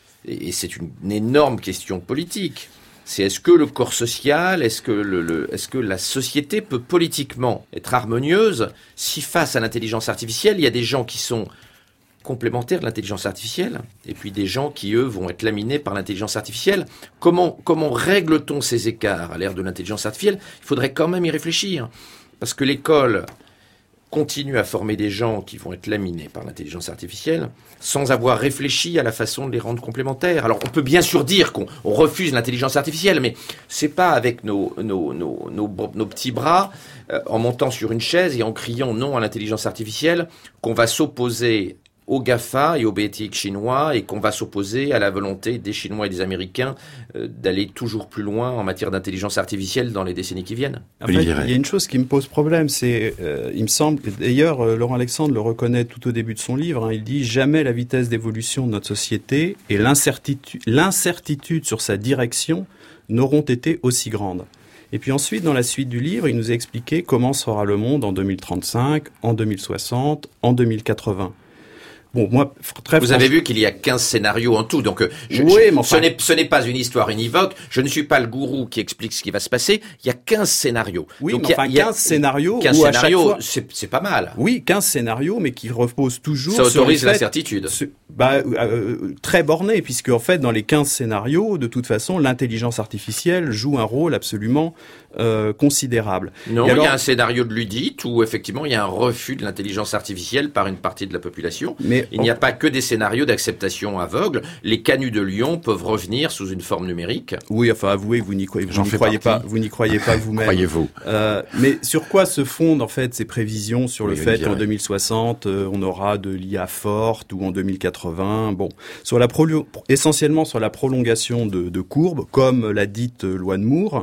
et c'est une, une énorme question politique, c'est est-ce que le corps social, est-ce que, le, le, est-ce que la société peut politiquement être harmonieuse si face à l'intelligence artificielle, il y a des gens qui sont complémentaires de l'intelligence artificielle et puis des gens qui, eux, vont être laminés par l'intelligence artificielle. Comment, comment règle-t-on ces écarts à l'ère de l'intelligence artificielle ? Il faudrait quand même y réfléchir. Parce que l'école continue à former des gens qui vont être laminés par l'intelligence artificielle sans avoir réfléchi à la façon de les rendre complémentaires. Alors, on peut bien sûr dire qu'on on refuse l'intelligence artificielle, mais c'est pas avec nos, nos, nos, nos, nos petits bras, euh, en montant sur une chaise et en criant non à l'intelligence artificielle, qu'on va s'opposer aux GAFA et aux B A T X chinois et qu'on va s'opposer à la volonté des Chinois et des Américains euh, d'aller toujours plus loin en matière d'intelligence artificielle dans les décennies qui viennent. En fait, il y a une chose qui me pose problème, c'est, euh, il me semble, d'ailleurs, euh, Laurent Alexandre le reconnaît tout au début de son livre, hein, il dit « Jamais la vitesse d'évolution de notre société et l'incertitude, l'incertitude sur sa direction n'auront été aussi grandes ». Et puis ensuite, dans la suite du livre, il nous a expliqué comment sera le monde en deux mille trente-cinq, en deux mille soixante, en deux mille quatre-vingts. Bon, moi, très Vous avez vu qu'il y a quinze scénarios en tout, donc je, oui, je, mais enfin... ce, n'est, ce n'est pas une histoire univoque, je ne suis pas le gourou qui explique ce qui va se passer, il y a quinze scénarios. Oui, donc mais enfin, il y a, quinze scénarios quinze où scénarios, à chaque fois... c'est, c'est pas mal. Oui, quinze scénarios, mais qui reposent toujours Ça autorise sur le fait... l'incertitude. Ce... Bah, euh, très borné, puisque en fait, dans les quinze scénarios, de toute façon, l'intelligence artificielle joue un rôle absolument euh, considérable. Non, alors... il y a un scénario de Ludite où effectivement il y a un refus de l'intelligence artificielle par une partie de la population. Mais il n'y a pas que des scénarios d'acceptation aveugle. Les canuts de Lyon peuvent revenir sous une forme numérique. Oui, enfin, avouez, vous n'y croyez, vous n'y croyez pas, vous n'y croyez pas vous-même. Croyez-vous. Euh, mais sur quoi se fondent en fait ces prévisions sur oui, le fait qu'en deux mille soixante, euh, on aura de l'I A forte ou en deux mille quatre-vingts, bon, sur la pro- essentiellement sur la prolongation de, de courbes, comme l'a dite loi de Moore.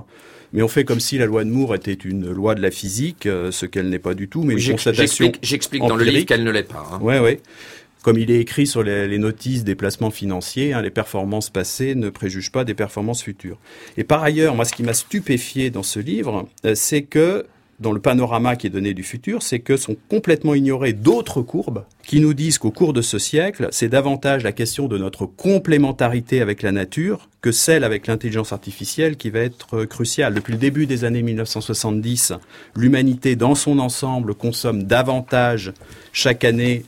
mais on fait comme si la loi de Moore était une loi de la physique, euh, ce qu'elle n'est pas du tout, mais oui, une constatation J'explique, j'explique dans le livre qu'elle ne l'est pas. Hein. Ouais, ouais. Comme il est écrit sur les, les notices des placements financiers, hein, les performances passées ne préjugent pas des performances futures. Et par ailleurs, moi, ce qui m'a stupéfié dans ce livre, euh, c'est que, dans le panorama qui est donné du futur, c'est que sont complètement ignorées d'autres courbes qui nous disent qu'au cours de ce siècle, c'est davantage la question de notre complémentarité avec la nature que celle avec l'intelligence artificielle qui va être cruciale. Depuis le début des années mille neuf cent soixante-dix, l'humanité dans son ensemble consomme davantage chaque année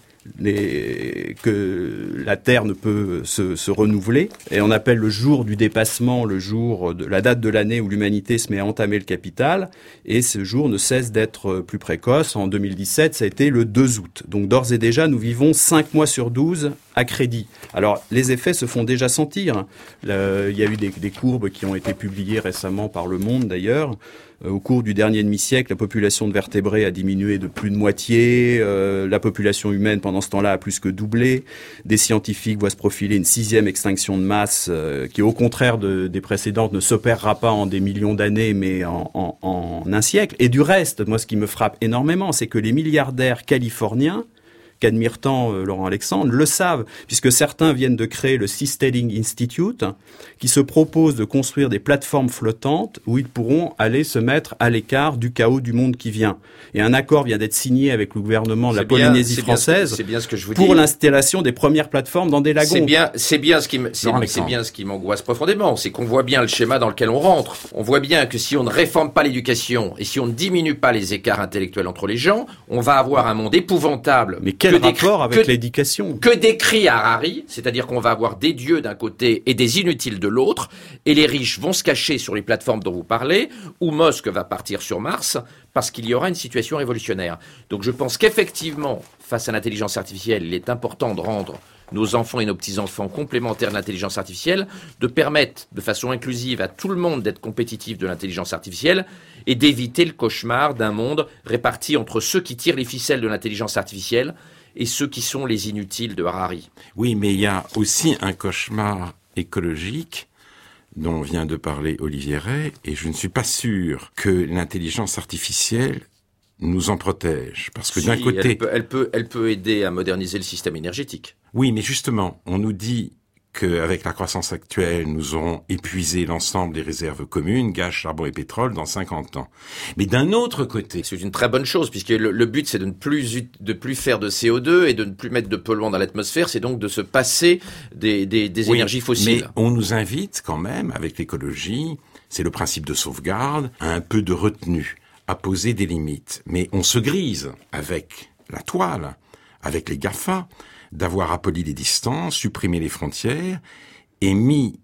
Les, que la Terre ne peut se, se renouveler, et on appelle le jour du dépassement le jour de la date de l'année où l'humanité se met à entamer le capital, et ce jour ne cesse d'être plus précoce. En deux mille dix-sept, ça a été le deux août. Donc d'ores et déjà, nous vivons cinq mois sur douze à crédit. Alors les effets se font déjà sentir. Le, il y a eu des, des courbes qui ont été publiées récemment par Le Monde d'ailleurs. Au cours du dernier demi-siècle, la population de vertébrés a diminué de plus de moitié. Euh, la population humaine, pendant ce temps-là, a plus que doublé. Des scientifiques voient se profiler une sixième extinction de masse euh, qui, au contraire de, des précédentes, ne s'opérera pas en des millions d'années, mais en, en, en un siècle. Et du reste, moi, ce qui me frappe énormément, c'est que les milliardaires californiens, qu'admire tant euh, Laurent Alexandre, le savent, puisque certains viennent de créer le Seasteading Institute, qui se propose de construire des plateformes flottantes où ils pourront aller se mettre à l'écart du chaos du monde qui vient. Et un accord vient d'être signé avec le gouvernement de la bien, Polynésie c'est française bien, c'est bien ce que je vous pour dis. l'installation des premières plateformes dans des lagons. C'est bien, c'est bien ce qui, me, c'est, c'est bien ce qui m'angoisse profondément, c'est qu'on voit bien le schéma dans lequel on rentre. On voit bien que si on ne réforme pas l'éducation et si on ne diminue pas les écarts intellectuels entre les gens, on va avoir un monde épouvantable. Mais quel que rapport décrit, avec que, l'éducation Que décrit Harari, c'est-à-dire qu'on va avoir des dieux d'un côté et des inutiles de l'autre, et les riches vont se cacher sur les plateformes dont vous parlez, ou Musk va partir sur Mars, parce qu'il y aura une situation révolutionnaire. Donc je pense qu'effectivement, face à l'intelligence artificielle, il est important de rendre nos enfants et nos petits-enfants complémentaires de l'intelligence artificielle, de permettre de façon inclusive à tout le monde d'être compétitif de l'intelligence artificielle et d'éviter le cauchemar d'un monde réparti entre ceux qui tirent les ficelles de l'intelligence artificielle et ceux qui sont les inutiles de Harari. Oui, mais il y a aussi un cauchemar écologique dont vient de parler Olivier Rey, et je ne suis pas sûr que l'intelligence artificielle nous en protège. Parce que si, d'un côté... Elle peut, elle, peut, elle peut aider à moderniser le système énergétique. Oui, mais justement, on nous dit qu'avec la croissance actuelle, nous aurons épuisé l'ensemble des réserves communes, gaz, charbon et pétrole, dans cinquante ans. Mais d'un autre côté... C'est une très bonne chose, puisque le, le but, c'est de ne plus, de plus faire de C O deux et de ne plus mettre de polluants dans l'atmosphère, c'est donc de se passer des, des, des oui, énergies fossiles. Mais on nous invite quand même, avec l'écologie, c'est le principe de sauvegarde, à un peu de retenue, à poser des limites. Mais on se grise avec la toile, avec les GAFA, d'avoir aboli les distances, supprimé les frontières et mis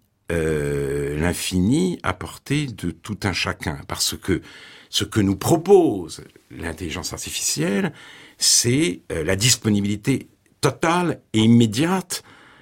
euh, l'infini à portée de tout un chacun. Parce que ce que nous propose l'intelligence artificielle, c'est euh, la disponibilité totale et immédiate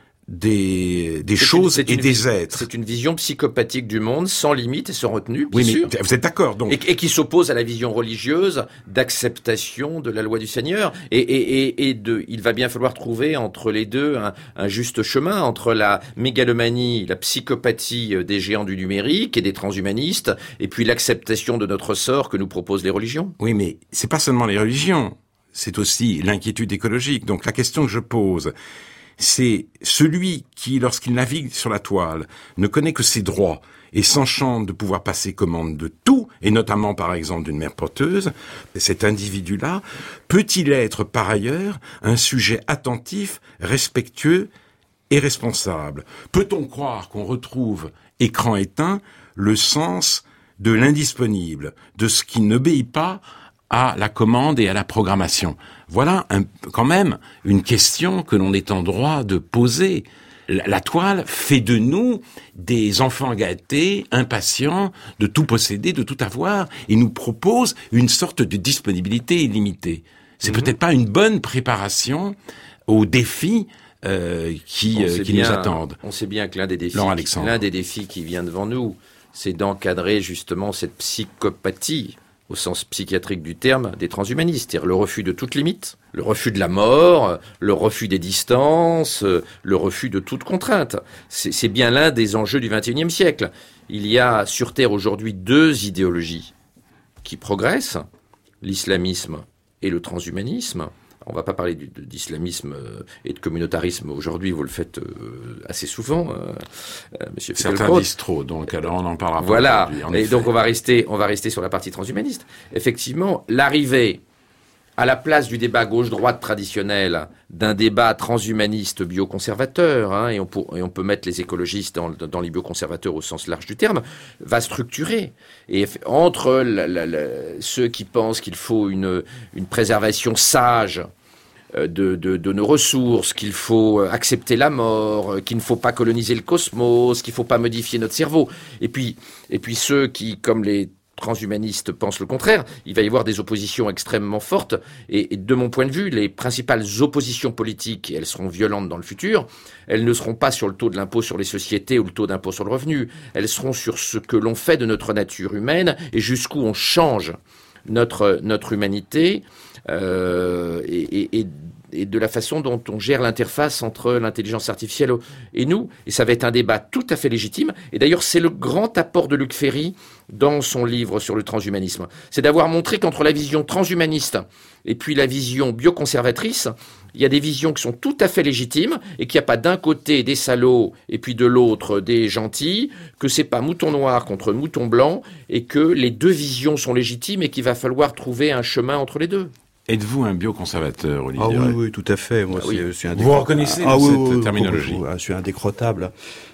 des, des choses une, et des êtres. C'est une vision psychopathique du monde, sans limite et sans retenue, bien oui, sûr. Mais vous êtes d'accord, donc. Et, et qui s'oppose à la vision religieuse d'acceptation de la loi du Seigneur. Et, et, et, et de, il va bien falloir trouver entre les deux un, un juste chemin, entre la mégalomanie, la psychopathie des géants du numérique et des transhumanistes, et puis l'acceptation de notre sort que nous proposent les religions. Oui, mais c'est pas seulement les religions, c'est aussi l'inquiétude écologique. Donc la question que je pose, c'est celui qui, lorsqu'il navigue sur la toile, ne connaît que ses droits et s'enchante de pouvoir passer commande de tout, et notamment par exemple d'une mère porteuse, cet individu-là, peut-il être par ailleurs un sujet attentif, respectueux et responsable? Peut-on croire qu'on retrouve, écran éteint, le sens de l'indisponible, de ce qui n'obéit pas à la commande et à la programmation? Voilà un, quand même une question que l'on est en droit de poser. La, la toile fait de nous des enfants gâtés, impatients de tout posséder, de tout avoir, et nous propose une sorte de disponibilité illimitée. C'est mmh. peut-être pas une bonne préparation aux défis euh, qui, euh, qui bien, nous attendent. On sait bien que l'un des défis, qui, l'un des défis qui vient devant nous, c'est d'encadrer justement cette psychopathie au sens psychiatrique du terme, des transhumanistes, c'est-à-dire le refus de toute limite, le refus de la mort, le refus des distances, le refus de toute contrainte. C'est, c'est bien l'un des enjeux du vingt et unième siècle. Il y a sur Terre aujourd'hui deux idéologies qui progressent, l'islamisme et le transhumanisme. On ne va pas parler du, de, d'islamisme et de communautarisme aujourd'hui, vous le faites euh, assez souvent, euh, euh, Monsieur Certains disent trop, donc alors on en parlera pas. Voilà, et effet. donc on va rester, on va rester sur la partie transhumaniste. Effectivement, l'arrivée à la place du débat gauche-droite traditionnel d'un débat transhumaniste bioconservateur, hein, et, on pour, et on peut mettre les écologistes dans, dans les bioconservateurs au sens large du terme, va structurer. Et entre la, la, la, ceux qui pensent qu'il faut une, une préservation sage de, de, de nos ressources, qu'il faut accepter la mort, qu'il ne faut pas coloniser le cosmos, qu'il ne faut pas modifier notre cerveau, et puis, et puis ceux qui, comme les transhumanistes pensent le contraire, il va y avoir des oppositions extrêmement fortes, et, et de mon point de vue, les principales oppositions politiques, et elles seront violentes dans le futur, elles ne seront pas sur le taux de l'impôt sur les sociétés ou le taux d'impôt sur le revenu, elles seront sur ce que l'on fait de notre nature humaine, et jusqu'où on change notre, notre humanité, euh, et, et, et de la façon dont on gère l'interface entre l'intelligence artificielle et nous. Et ça va être un débat tout à fait légitime. Et d'ailleurs, c'est le grand apport de Luc Ferry dans son livre sur le transhumanisme. C'est d'avoir montré qu'entre la vision transhumaniste et puis la vision bioconservatrice, il y a des visions qui sont tout à fait légitimes et qu'il n'y a pas d'un côté des salauds et puis de l'autre des gentils, que c'est pas mouton noir contre mouton blanc et que les deux visions sont légitimes et qu'il va falloir trouver un chemin entre les deux. Êtes-vous un bioconservateur, Olivier? Ah oui, oui, tout à fait. Moi, ah oui. je suis un Vous reconnaissez ah, cette oui, oui, terminologie? Je suis indécrottable.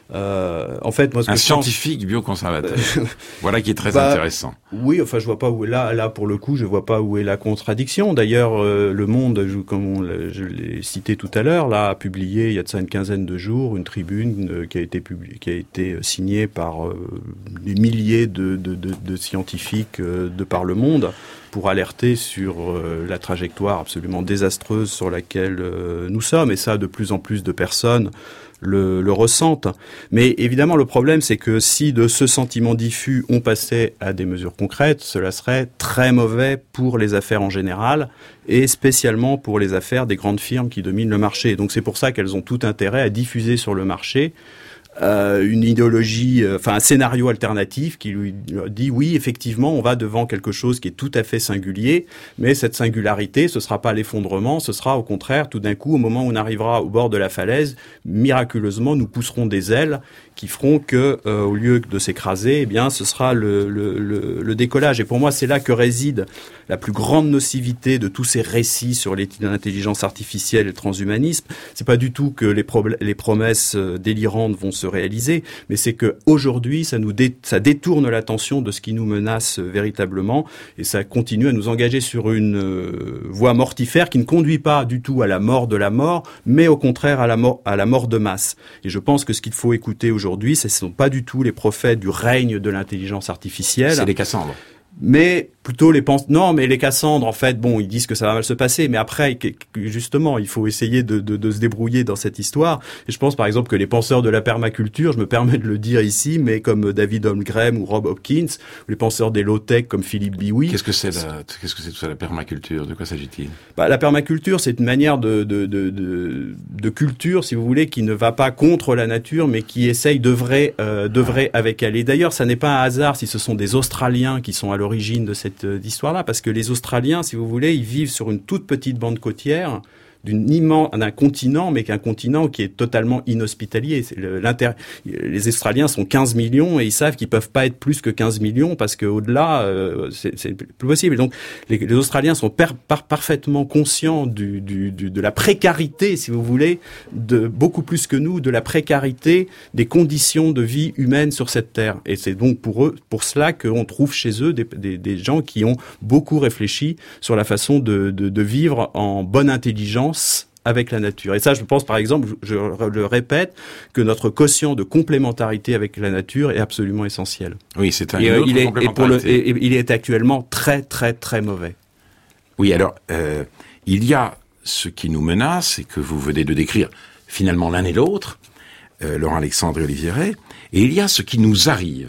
Euh, en fait, moi, ce un que scientifique bioconservateur. Voilà qui est très bah, intéressant. Oui, enfin, je vois pas où est là, là pour le coup, je vois pas où est la contradiction. D'ailleurs, euh, Le Monde, je, comme on je l'ai cité tout à l'heure, là, a publié il y a de ça une quinzaine de jours une tribune euh, qui a été publiée, qui a été signée par euh, des milliers de, de, de, de scientifiques euh, de par le monde, pour alerter sur euh, la trajectoire absolument désastreuse sur laquelle euh, nous sommes. Et ça, de plus en plus de personnes le, le ressentent. Mais évidemment, le problème, c'est que si de ce sentiment diffus, on passait à des mesures concrètes, cela serait très mauvais pour les affaires en général, et spécialement pour les affaires des grandes firmes qui dominent le marché. Donc c'est pour ça qu'elles ont tout intérêt à diffuser sur le marché Euh, une idéologie, euh, enfin un scénario alternatif qui lui dit oui, effectivement, on va devant quelque chose qui est tout à fait singulier, mais cette singularité, ce sera pas l'effondrement, ce sera au contraire, tout d'un coup, au moment où on arrivera au bord de la falaise, miraculeusement, nous pousserons des ailes qui feront que, euh, au lieu de s'écraser, eh bien, ce sera le, le, le, le décollage. Et pour moi, c'est là que réside la plus grande nocivité de tous ces récits sur l'intelligence artificielle et le transhumanisme. C'est pas du tout que les, pro- les promesses délirantes vont se réaliser, mais c'est que aujourd'hui, ça nous dé- ça détourne l'attention de ce qui nous menace véritablement, et ça continue à nous engager sur une euh, voie mortifère qui ne conduit pas du tout à la mort de la mort, mais au contraire à la mort, à la mort de masse. Et je pense que ce qu'il faut écouter aujourd'hui, ce ne sont pas du tout les prophètes du règne de l'intelligence artificielle. C'est les Cassandres. Mais plutôt les pens- non, mais les Cassandres, en fait, bon, ils disent que ça va mal se passer, mais après, justement, il faut essayer de, de, de se débrouiller dans cette histoire. Et je pense, par exemple, que les penseurs de la permaculture, je me permets de le dire ici, mais comme David Holmgren ou Rob Hopkins, ou les penseurs des low-tech comme Philippe Biouy. Qu'est-ce que c'est la, qu'est-ce que c'est tout ça, la permaculture? De quoi s'agit-il? Bah, la permaculture, c'est une manière de, de, de, de, de culture, si vous voulez, qui ne va pas contre la nature, mais qui essaye d'œuvrer, euh, d'œuvrer avec elle. Et d'ailleurs, ça n'est pas un hasard si ce sont des Australiens qui sont à l'origine de cette histoire-là, parce que les Australiens, si vous voulez, ils vivent sur une toute petite bande côtière d'une immense, d'un continent, mais qu'un continent qui est totalement inhospitalier. C'est le, l'inter, les Australiens sont quinze millions et ils savent qu'ils peuvent pas être plus que quinze millions parce que au-delà, euh, c'est, c'est plus possible. Et donc, les, les Australiens sont per, par, parfaitement conscients du, du, du, de la précarité, si vous voulez, de beaucoup plus que nous, de la précarité des conditions de vie humaines sur cette terre. Et c'est donc pour eux, pour cela qu'on trouve chez eux des, des, des gens qui ont beaucoup réfléchi sur la façon de, de, de vivre en bonne intelligence avec la nature. Et ça, je pense, par exemple, je, je le répète, que notre quotient de complémentarité avec la nature est absolument essentiel. Oui, c'est un et, euh, il est, et, pour le, et, et il est actuellement très, très, très mauvais. Oui, alors, euh, il y a ce qui nous menace, et que vous venez de décrire finalement l'un et l'autre, euh, Laurent Alexandre et Olivier Rey, et il y a ce qui nous arrive.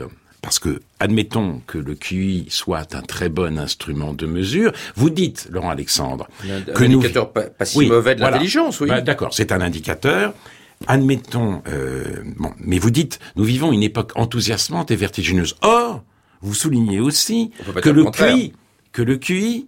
parce que, admettons que le Q I soit un très bon instrument de mesure, vous dites, Laurent Alexandre, un, que un nous... indicateur pas, pas si oui, mauvais de voilà. l'intelligence, oui. Bah, d'accord, c'est un indicateur. Admettons, euh, bon, mais vous dites, nous vivons une époque enthousiasmante et vertigineuse. Or, vous soulignez aussi que le, Q I, que le Q I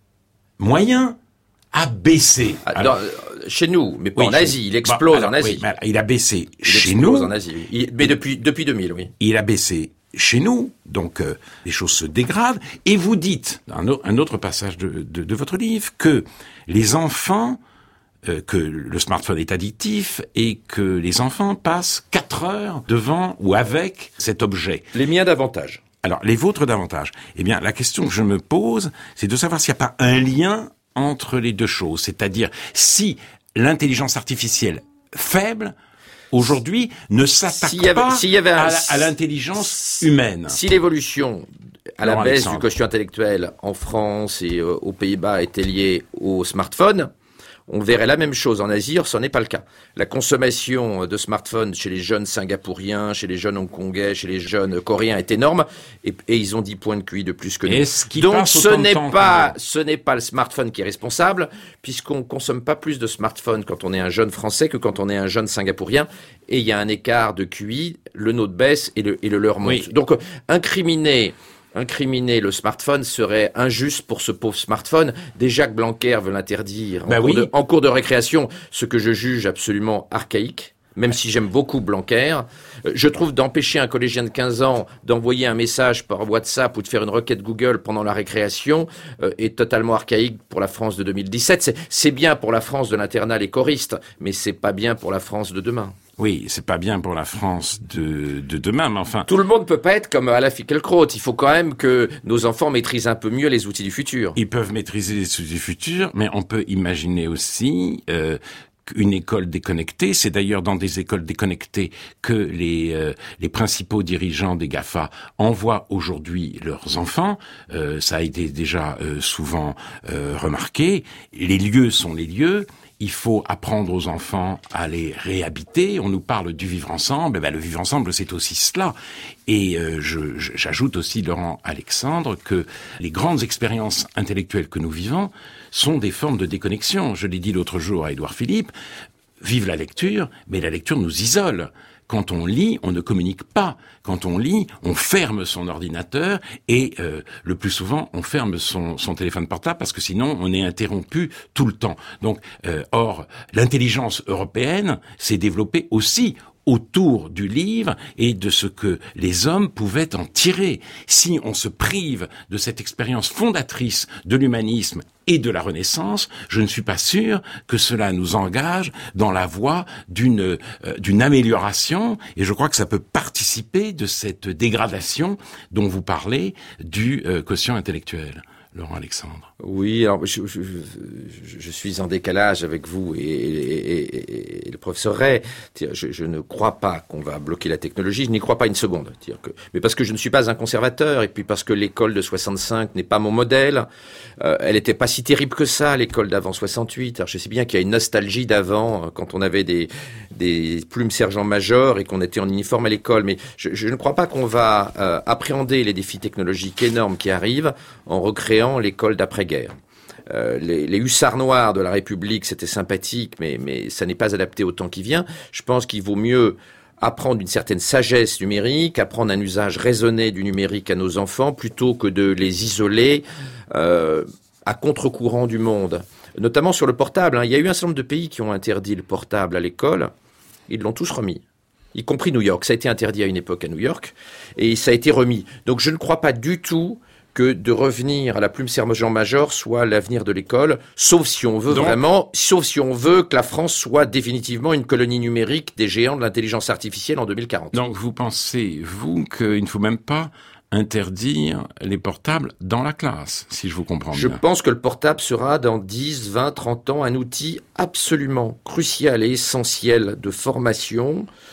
moyen a baissé. Ah, Alors, dans, chez nous, mais pas oui, en Asie. Il explose bon, alors, en Asie. Oui, bah, il a baissé il chez explose nous. En Asie, oui. il, mais depuis depuis deux mille, oui. Il a baissé chez nous, donc euh, les choses se dégradent. Et vous dites, un, o- un autre passage de, de, de votre livre, que les enfants, euh, que le smartphone est addictif et que les enfants passent quatre heures devant ou avec cet objet. Les miens davantage. Alors, les vôtres davantage. Eh bien, la question que je me pose, c'est de savoir s'il n'y a pas un lien entre les deux choses. C'est-à-dire, si l'intelligence artificielle faible, aujourd'hui, ne s'attaque s'il y avait, pas s'il y avait un, à, la, à l'intelligence humaine. Si l'évolution à la Laurent baisse Alexandre. du quotient intellectuel en France et euh, aux Pays-Bas était liée au smartphone, on verrait la même chose en Asie, or ce n'est pas le cas. La consommation de smartphones chez les jeunes singapouriens, chez les jeunes hongkongais, chez les jeunes coréens est énorme, et, et ils ont dix points de Q I de plus que nous. Est-ce qu'ils Donc passent ce autant de n'est temps pas, que... ce n'est pas le smartphone qui est responsable, puisqu'on consomme pas plus de smartphones quand on est un jeune français que quand on est un jeune singapourien, et il y a un écart de Q I, le nôtre baisse et le, et le leur monte. Oui. Donc incriminer Incriminer le smartphone serait injuste pour ce pauvre smartphone. Déjà que Blanquer veut l'interdire en, bah cours oui. de, en cours de récréation, ce que je juge absolument archaïque. Même si j'aime beaucoup Blanquer, je trouve d'empêcher un collégien de quinze ans d'envoyer un message par WhatsApp ou de faire une requête Google pendant la récréation euh, est totalement archaïque pour la France de deux mille dix-sept. C'est, c'est bien pour la France de l'internat les choristes, mais c'est pas bien pour la France de demain. Oui, c'est pas bien pour la France de, de demain, mais enfin... Tout le monde peut pas être comme Alain Finkielkraut. Il faut quand même que nos enfants maîtrisent un peu mieux les outils du futur. Ils peuvent maîtriser les outils du futur, mais on peut imaginer aussi... Euh, une école déconnectée, c'est d'ailleurs dans des écoles déconnectées que les euh, les principaux dirigeants des GAFA envoient aujourd'hui leurs enfants. Euh, ça a été déjà euh, souvent euh, remarqué. Les lieux sont les lieux. Il faut apprendre aux enfants à les réhabiter. On nous parle du vivre ensemble. Eh ben, le vivre ensemble, c'est aussi cela. Et euh, je, je, j'ajoute aussi, Laurent Alexandre, que les grandes expériences intellectuelles que nous vivons sont des formes de déconnexion. Je l'ai dit l'autre jour à Édouard Philippe, vive la lecture, mais la lecture nous isole. Quand on lit, on ne communique pas. Quand on lit, on ferme son ordinateur et euh, le plus souvent, on ferme son, son téléphone portable parce que sinon, on est interrompu tout le temps. Donc, euh, or, l'intelligence européenne s'est développée aussi autour du livre et de ce que les hommes pouvaient en tirer. Si on se prive de cette expérience fondatrice de l'humanisme et de la Renaissance, je ne suis pas sûr que cela nous engage dans la voie d'une euh, d'une amélioration, et je crois que ça peut participer de cette dégradation dont vous parlez du euh, quotient intellectuel. Laurent Alexandre. Oui, alors je, je, je, je suis en décalage avec vous et, et, et, et le professeur Ray. Je, je ne crois pas qu'on va bloquer la technologie, je n'y crois pas une seconde. Que, mais parce que je ne suis pas un conservateur et puis parce que l'école de soixante-cinq n'est pas mon modèle. Euh, elle n'était pas si terrible que ça, l'école d'avant soixante-huit. Alors je sais bien qu'il y a une nostalgie d'avant, quand on avait des, des plumes sergent-major et qu'on était en uniforme à l'école. Mais je, je ne crois pas qu'on va euh, appréhender les défis technologiques énormes qui arrivent en recréant l'école d'après-guerre. Euh, les, les hussards noirs de la République, c'était sympathique, mais, mais ça n'est pas adapté au temps qui vient. Je pense qu'il vaut mieux apprendre une certaine sagesse numérique, apprendre un usage raisonné du numérique à nos enfants, plutôt que de les isoler euh, à contre-courant du monde. Notamment sur le portable. Hein. Il y a eu un certain nombre de pays qui ont interdit le portable à l'école. Ils l'ont tous remis. Y compris New York. Ça a été interdit à une époque à New York. Et ça a été remis. Donc je ne crois pas du tout que de revenir à la plume sergent-major soit l'avenir de l'école, sauf si on veut Donc, vraiment, sauf si on veut que la France soit définitivement une colonie numérique des géants de l'intelligence artificielle en deux mille quarante. Donc vous pensez, vous, qu'il ne faut même pas interdire les portables dans la classe, si je vous comprends bien. Je pense que le portable sera dans dix, vingt, trente ans un outil absolument crucial et essentiel de formation,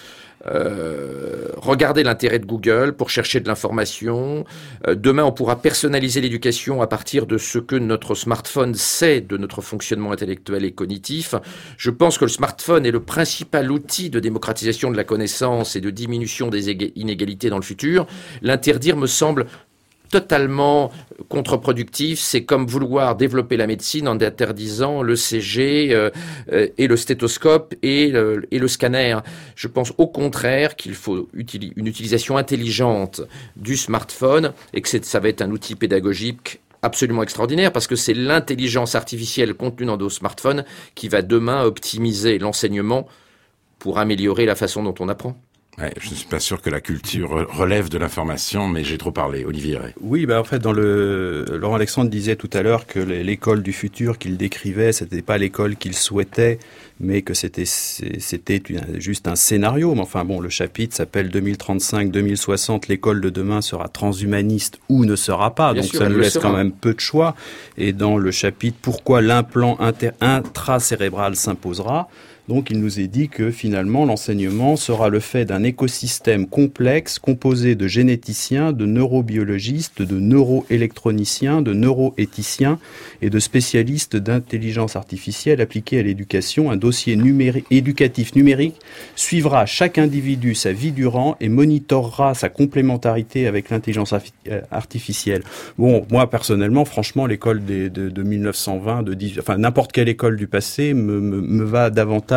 euh, regarder l'intérêt de Google pour chercher de l'information. Euh, demain, on pourra personnaliser l'éducation à partir de ce que notre smartphone sait de notre fonctionnement intellectuel et cognitif. Je pense que le smartphone est le principal outil de démocratisation de la connaissance et de diminution des inégalités dans le futur. L'interdire me semble totalement contre-productif. C'est comme vouloir développer la médecine en interdisant le C G euh, euh, et le stéthoscope et le, et le scanner. Je pense au contraire qu'il faut utili- une utilisation intelligente du smartphone et que c'est, ça va être un outil pédagogique absolument extraordinaire parce que c'est l'intelligence artificielle contenue dans nos smartphones qui va demain optimiser l'enseignement pour améliorer la façon dont on apprend. Ouais, je ne suis pas sûr que la culture relève de l'information, mais j'ai trop parlé. Olivier Ray. Oui, bah en fait, dans le Laurent Alexandre disait tout à l'heure que l'école du futur qu'il décrivait, c'était pas l'école qu'il souhaitait, mais que c'était c'était juste un scénario. Mais enfin bon, le chapitre s'appelle deux mille trente-cinq deux mille soixante. L'école de demain sera transhumaniste ou ne sera pas. Bien Donc sûr, ça nous laisse quand même peu de choix. Et dans le chapitre pourquoi l'implant inter- intracérébral s'imposera. Donc il nous est dit que finalement l'enseignement sera le fait d'un écosystème complexe composé de généticiens, de neurobiologistes, de neuroélectroniciens, de neuroéthiciens et de spécialistes d'intelligence artificielle appliquée à l'éducation. Un dossier numéri- éducatif numérique suivra chaque individu sa vie durant et monitorera sa complémentarité avec l'intelligence artificielle. Bon, moi personnellement, franchement, l'école des, de, de mille neuf cent vingt, de dix, enfin n'importe quelle école du passé me, me, me va davantage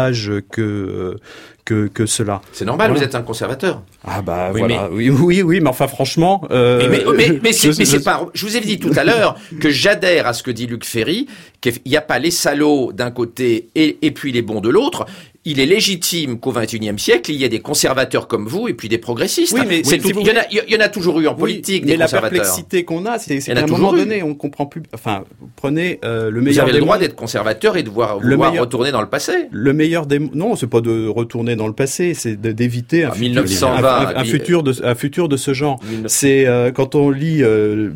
que que que cela. C'est normal, voilà. Vous êtes un conservateur. Ah bah oui, voilà, mais... oui oui oui, mais enfin franchement. Euh... Mais, mais, mais, mais c'est, je, mais c'est je... pas. Je vous ai dit tout à l'heure que j'adhère à ce que dit Luc Ferry, qu'il n'y a pas les salauds d'un côté et, et puis les bons de l'autre. Il est légitime qu'au vingt et unième siècle, il y ait des conservateurs comme vous et puis des progressistes. Oui, mais c'est oui, tout, il, y en a, il y en a toujours eu en politique, oui, des mais conservateurs. Mais la perplexité qu'on a, c'est, c'est qu'à un moment eu. donné, on ne comprend plus... Enfin, prenez euh, le meilleur Vous avez des le droit mondes. d'être conservateur et de voir, le vouloir meilleur... retourner dans le passé. Le meilleur des... Non, c'est pas de retourner dans le passé, c'est de, d'éviter un, ah, futur, mille neuf cent vingt, un, un, un, futur de, un futur de ce genre. mille neuf cents C'est euh, quand on lit... Euh,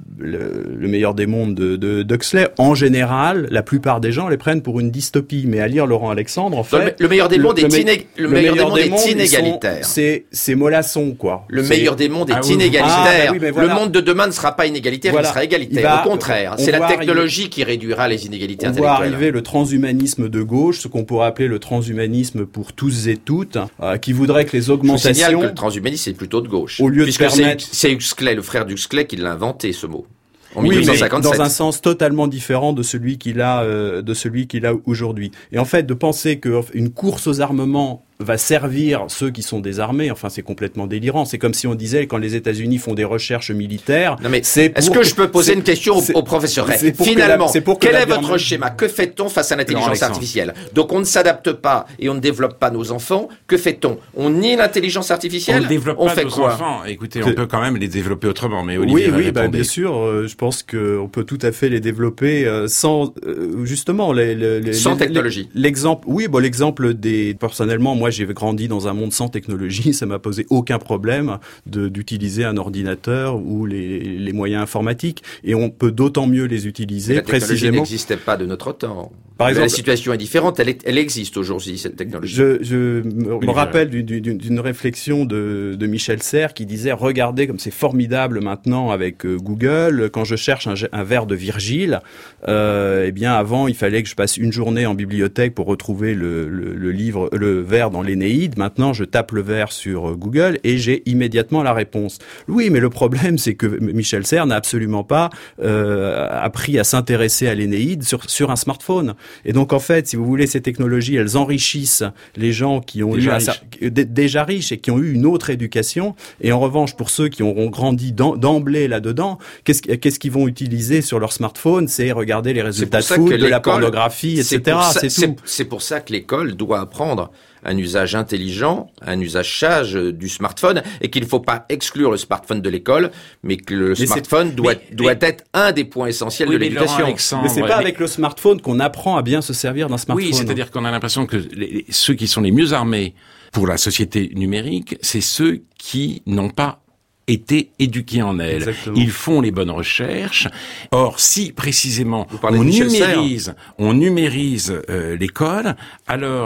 Le, le meilleur des mondes de, de d'Huxley, en général, la plupart des gens les prennent pour une dystopie. Mais à lire Laurent Alexandre, en fait, le, le meilleur des mondes est, iné, le le meilleur meilleur des mondes est sont, inégalitaire. C'est c'est mollasson, quoi. Le c'est... meilleur des mondes est ah, oui, inégalitaire. Ah, bah oui, mais voilà. Le monde de demain ne sera pas inégalitaire, voilà. il sera égalitaire. Il va, Au contraire, c'est la technologie arriver, qui réduira les inégalités on intellectuelles. On voit arriver le transhumanisme de gauche, ce qu'on pourrait appeler le transhumanisme pour tous et toutes, euh, qui voudrait que les augmentations. Je vous signale que le transhumanisme c'est plutôt de gauche. Au lieu puisque de permettre... c'est, c'est Huxley, le frère d'Huxley, qui l'a inventé ce mot. En oui, mille neuf cent cinquante-sept. Mais dans un sens totalement différent de celui qu'il a, euh, de celui qu'il a aujourd'hui. Et en fait, de penser qu'une course aux armements va servir ceux qui sont désarmés, enfin c'est complètement délirant. C'est comme si on disait quand les États-Unis font des recherches militaires. Non mais c'est est-ce que je peux poser une question au, au professeur Ray ? Finalement, la, pour quel est votre schéma ? Que fait-on face à l'intelligence artificielle ? Donc on ne s'adapte pas et on ne développe pas nos enfants. Que fait-on ? On nie l'intelligence artificielle ? On ne développe on pas fait nos quoi ? enfants. Écoutez, on peut quand même les développer autrement. Mais Olivier, oui, oui, bah, bien sûr. Euh, je pense qu'on peut tout à fait les développer euh, sans euh, justement les, les, les sans les, technologie. Les, l'exemple, oui, bon l'exemple des. Personnellement, moi j'ai grandi dans un un monde sans technologie, ça m'a posé aucun problème de, d'utiliser un ordinateur ou les, les moyens informatiques. Et on peut d'autant mieux les utiliser la précisément. La technologie n'existait pas de notre temps. Par exemple, la situation est différente, elle, est, elle existe aujourd'hui, cette technologie. Je, je me oui, rappelle d'une, d'une, d'une réflexion de, de Michel Serres qui disait « Regardez comme c'est formidable maintenant avec euh, Google. Quand je cherche un, un vers de Virgile, euh, eh bien avant, il fallait que je passe une journée en bibliothèque pour retrouver le, le, le livre, le vers dans l'Énéide. Maintenant, je tape le vers sur Google et j'ai immédiatement la réponse. Oui, mais le problème, c'est que Michel Serres n'a absolument pas euh, appris à s'intéresser à l'Énéide sur, sur un smartphone. Et donc, en fait, si vous voulez, ces technologies, elles enrichissent les gens qui ont déjà eu riches. Un, d- déjà riches et qui ont eu une autre éducation. Et en revanche, pour ceux qui auront grandi d'emblée là-dedans, qu'est-ce, qu'est-ce qu'ils vont utiliser sur leur smartphone ? C'est regarder les résultats de foot, de la pornographie, et cetera. C'est, ça, c'est, c'est, tout. c'est pour ça que l'école doit apprendre un usage intelligent, un usage sage du smartphone, et qu'il ne faut pas exclure le smartphone de l'école, mais que le mais smartphone doit, mais, doit mais, être un des points essentiels oui, de l'éducation. Mais c'est pas mais, avec le smartphone qu'on apprend à bien se servir d'un smartphone. Oui, c'est-à-dire qu'on a l'impression que les, ceux qui sont les mieux armés pour la société numérique, c'est ceux qui n'ont pas été éduqués en elle. Exactement. Ils font les bonnes recherches. Or, si précisément on numérise, on numérise euh, l'école, alors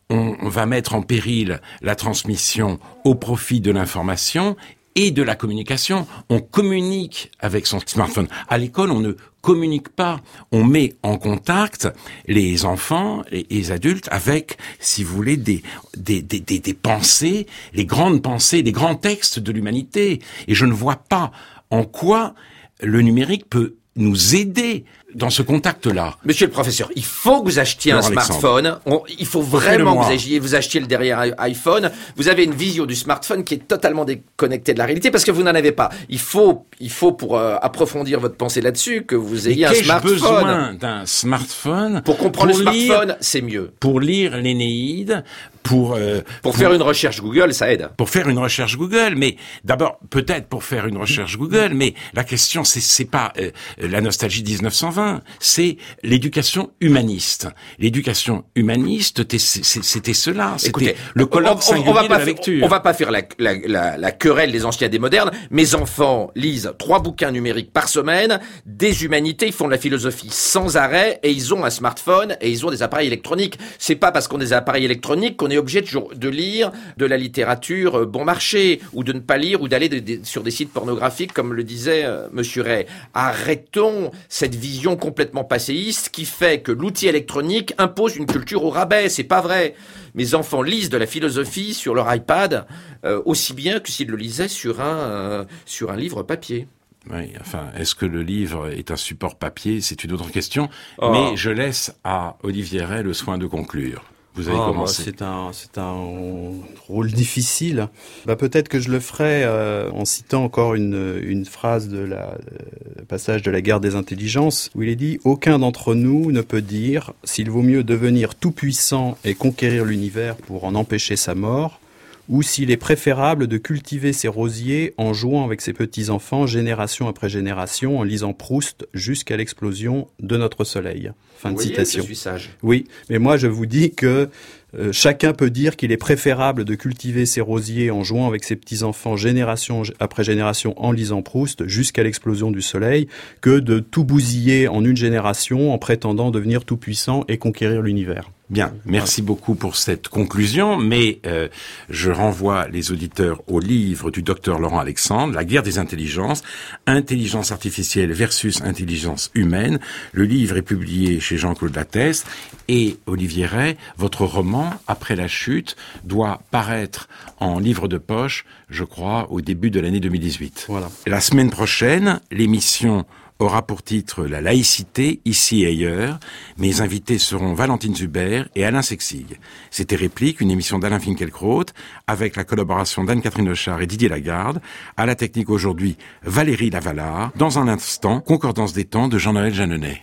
on, on va mettre en péril la transmission au profit de l'information et de la communication. On communique avec son smartphone. À l'école, on ne communique pas. On met en contact les enfants et les adultes avec, si vous voulez, des, des, des, des, des pensées, les grandes pensées, les grands textes de l'humanité. Et je ne vois pas en quoi le numérique peut nous aider dans ce contact-là. Monsieur le professeur, il faut que vous achetiez Alors, un smartphone. On, il faut vraiment que vous achetiez, vous achetiez le derrière iPhone. Vous avez une vision du smartphone qui est totalement déconnectée de la réalité parce que vous n'en avez pas. Il faut, il faut pour euh, approfondir votre pensée là-dessus que vous ayez un smartphone. Qu'ai-je besoin d'un smartphone pour comprendre pour le smartphone, lire, c'est mieux. Pour lire l'Énéide, pour euh, pour faire une recherche Google, ça aide. Pour faire une recherche Google, mais d'abord peut-être pour faire une recherche Google, mais la question c'est c'est pas euh, la nostalgie dix-neuf cent vingt, c'est l'éducation humaniste. L'éducation humaniste, c'était cela. C'était Écoutez, le colloque singulier on va pas de la lecture. On va pas faire la, la, la, la querelle des anciens des modernes. Mes enfants lisent trois bouquins numériques par semaine, des humanités, ils font de la philosophie sans arrêt, et ils ont un smartphone et ils ont des appareils électroniques. C'est pas parce qu'on a des appareils électroniques qu'on est obligé de, de lire de la littérature bon marché, ou de ne pas lire, ou d'aller de, de, sur des sites pornographiques, comme le disait euh, Monsieur Ray. Arrêtons cette vision complètement passéiste qui fait que l'outil électronique impose une culture au rabais. C'est pas vrai. Mes enfants lisent de la philosophie sur leur iPad euh, aussi bien que s'ils le lisaient sur un euh, sur un livre papier. Oui, enfin, est-ce que le livre est un support papier? C'est une autre question. Oh. Mais je laisse à Olivier Ray le soin de conclure. Vous avez oh, commencé. Bah, c'est un, c'est un rôle difficile. Bah, peut-être que je le ferai euh, en citant encore une, une phrase de la euh, passage de la guerre des intelligences, où il est dit « Aucun d'entre nous ne peut dire s'il vaut mieux devenir tout-puissant et conquérir l'univers pour en empêcher sa mort, ou s'il est préférable de cultiver ses rosiers en jouant avec ses petits-enfants génération après génération, en lisant Proust jusqu'à l'explosion de notre soleil. » Fin de voyez, citation. Je suis sage. Oui, mais moi je vous dis que euh, chacun peut dire qu'il est préférable de cultiver ses rosiers en jouant avec ses petits-enfants génération après génération en lisant Proust jusqu'à l'explosion du soleil, que de tout bousiller en une génération en prétendant devenir tout puissant et conquérir l'univers. Bien, merci beaucoup pour cette conclusion, mais euh, je renvoie les auditeurs au livre du docteur Laurent Alexandre, La guerre des intelligences, intelligence artificielle versus intelligence humaine. Le livre est publié chez Jean-Claude Lattès et Olivier Ray, votre roman, Après la chute, doit paraître en livre de poche, je crois, au début de l'année deux mille dix-huit. Voilà. La semaine prochaine, l'émission aura pour titre La laïcité, ici et ailleurs. Mes invités seront Valentine Zuber et Alain Sexig. C'était Réplique, une émission d'Alain Finkielkraut, avec la collaboration d'Anne-Catherine Lechard et Didier Lagarde. À la technique aujourd'hui, Valérie Lavalard. Dans un instant, Concordance des temps de Jean-Noël Jeanneney.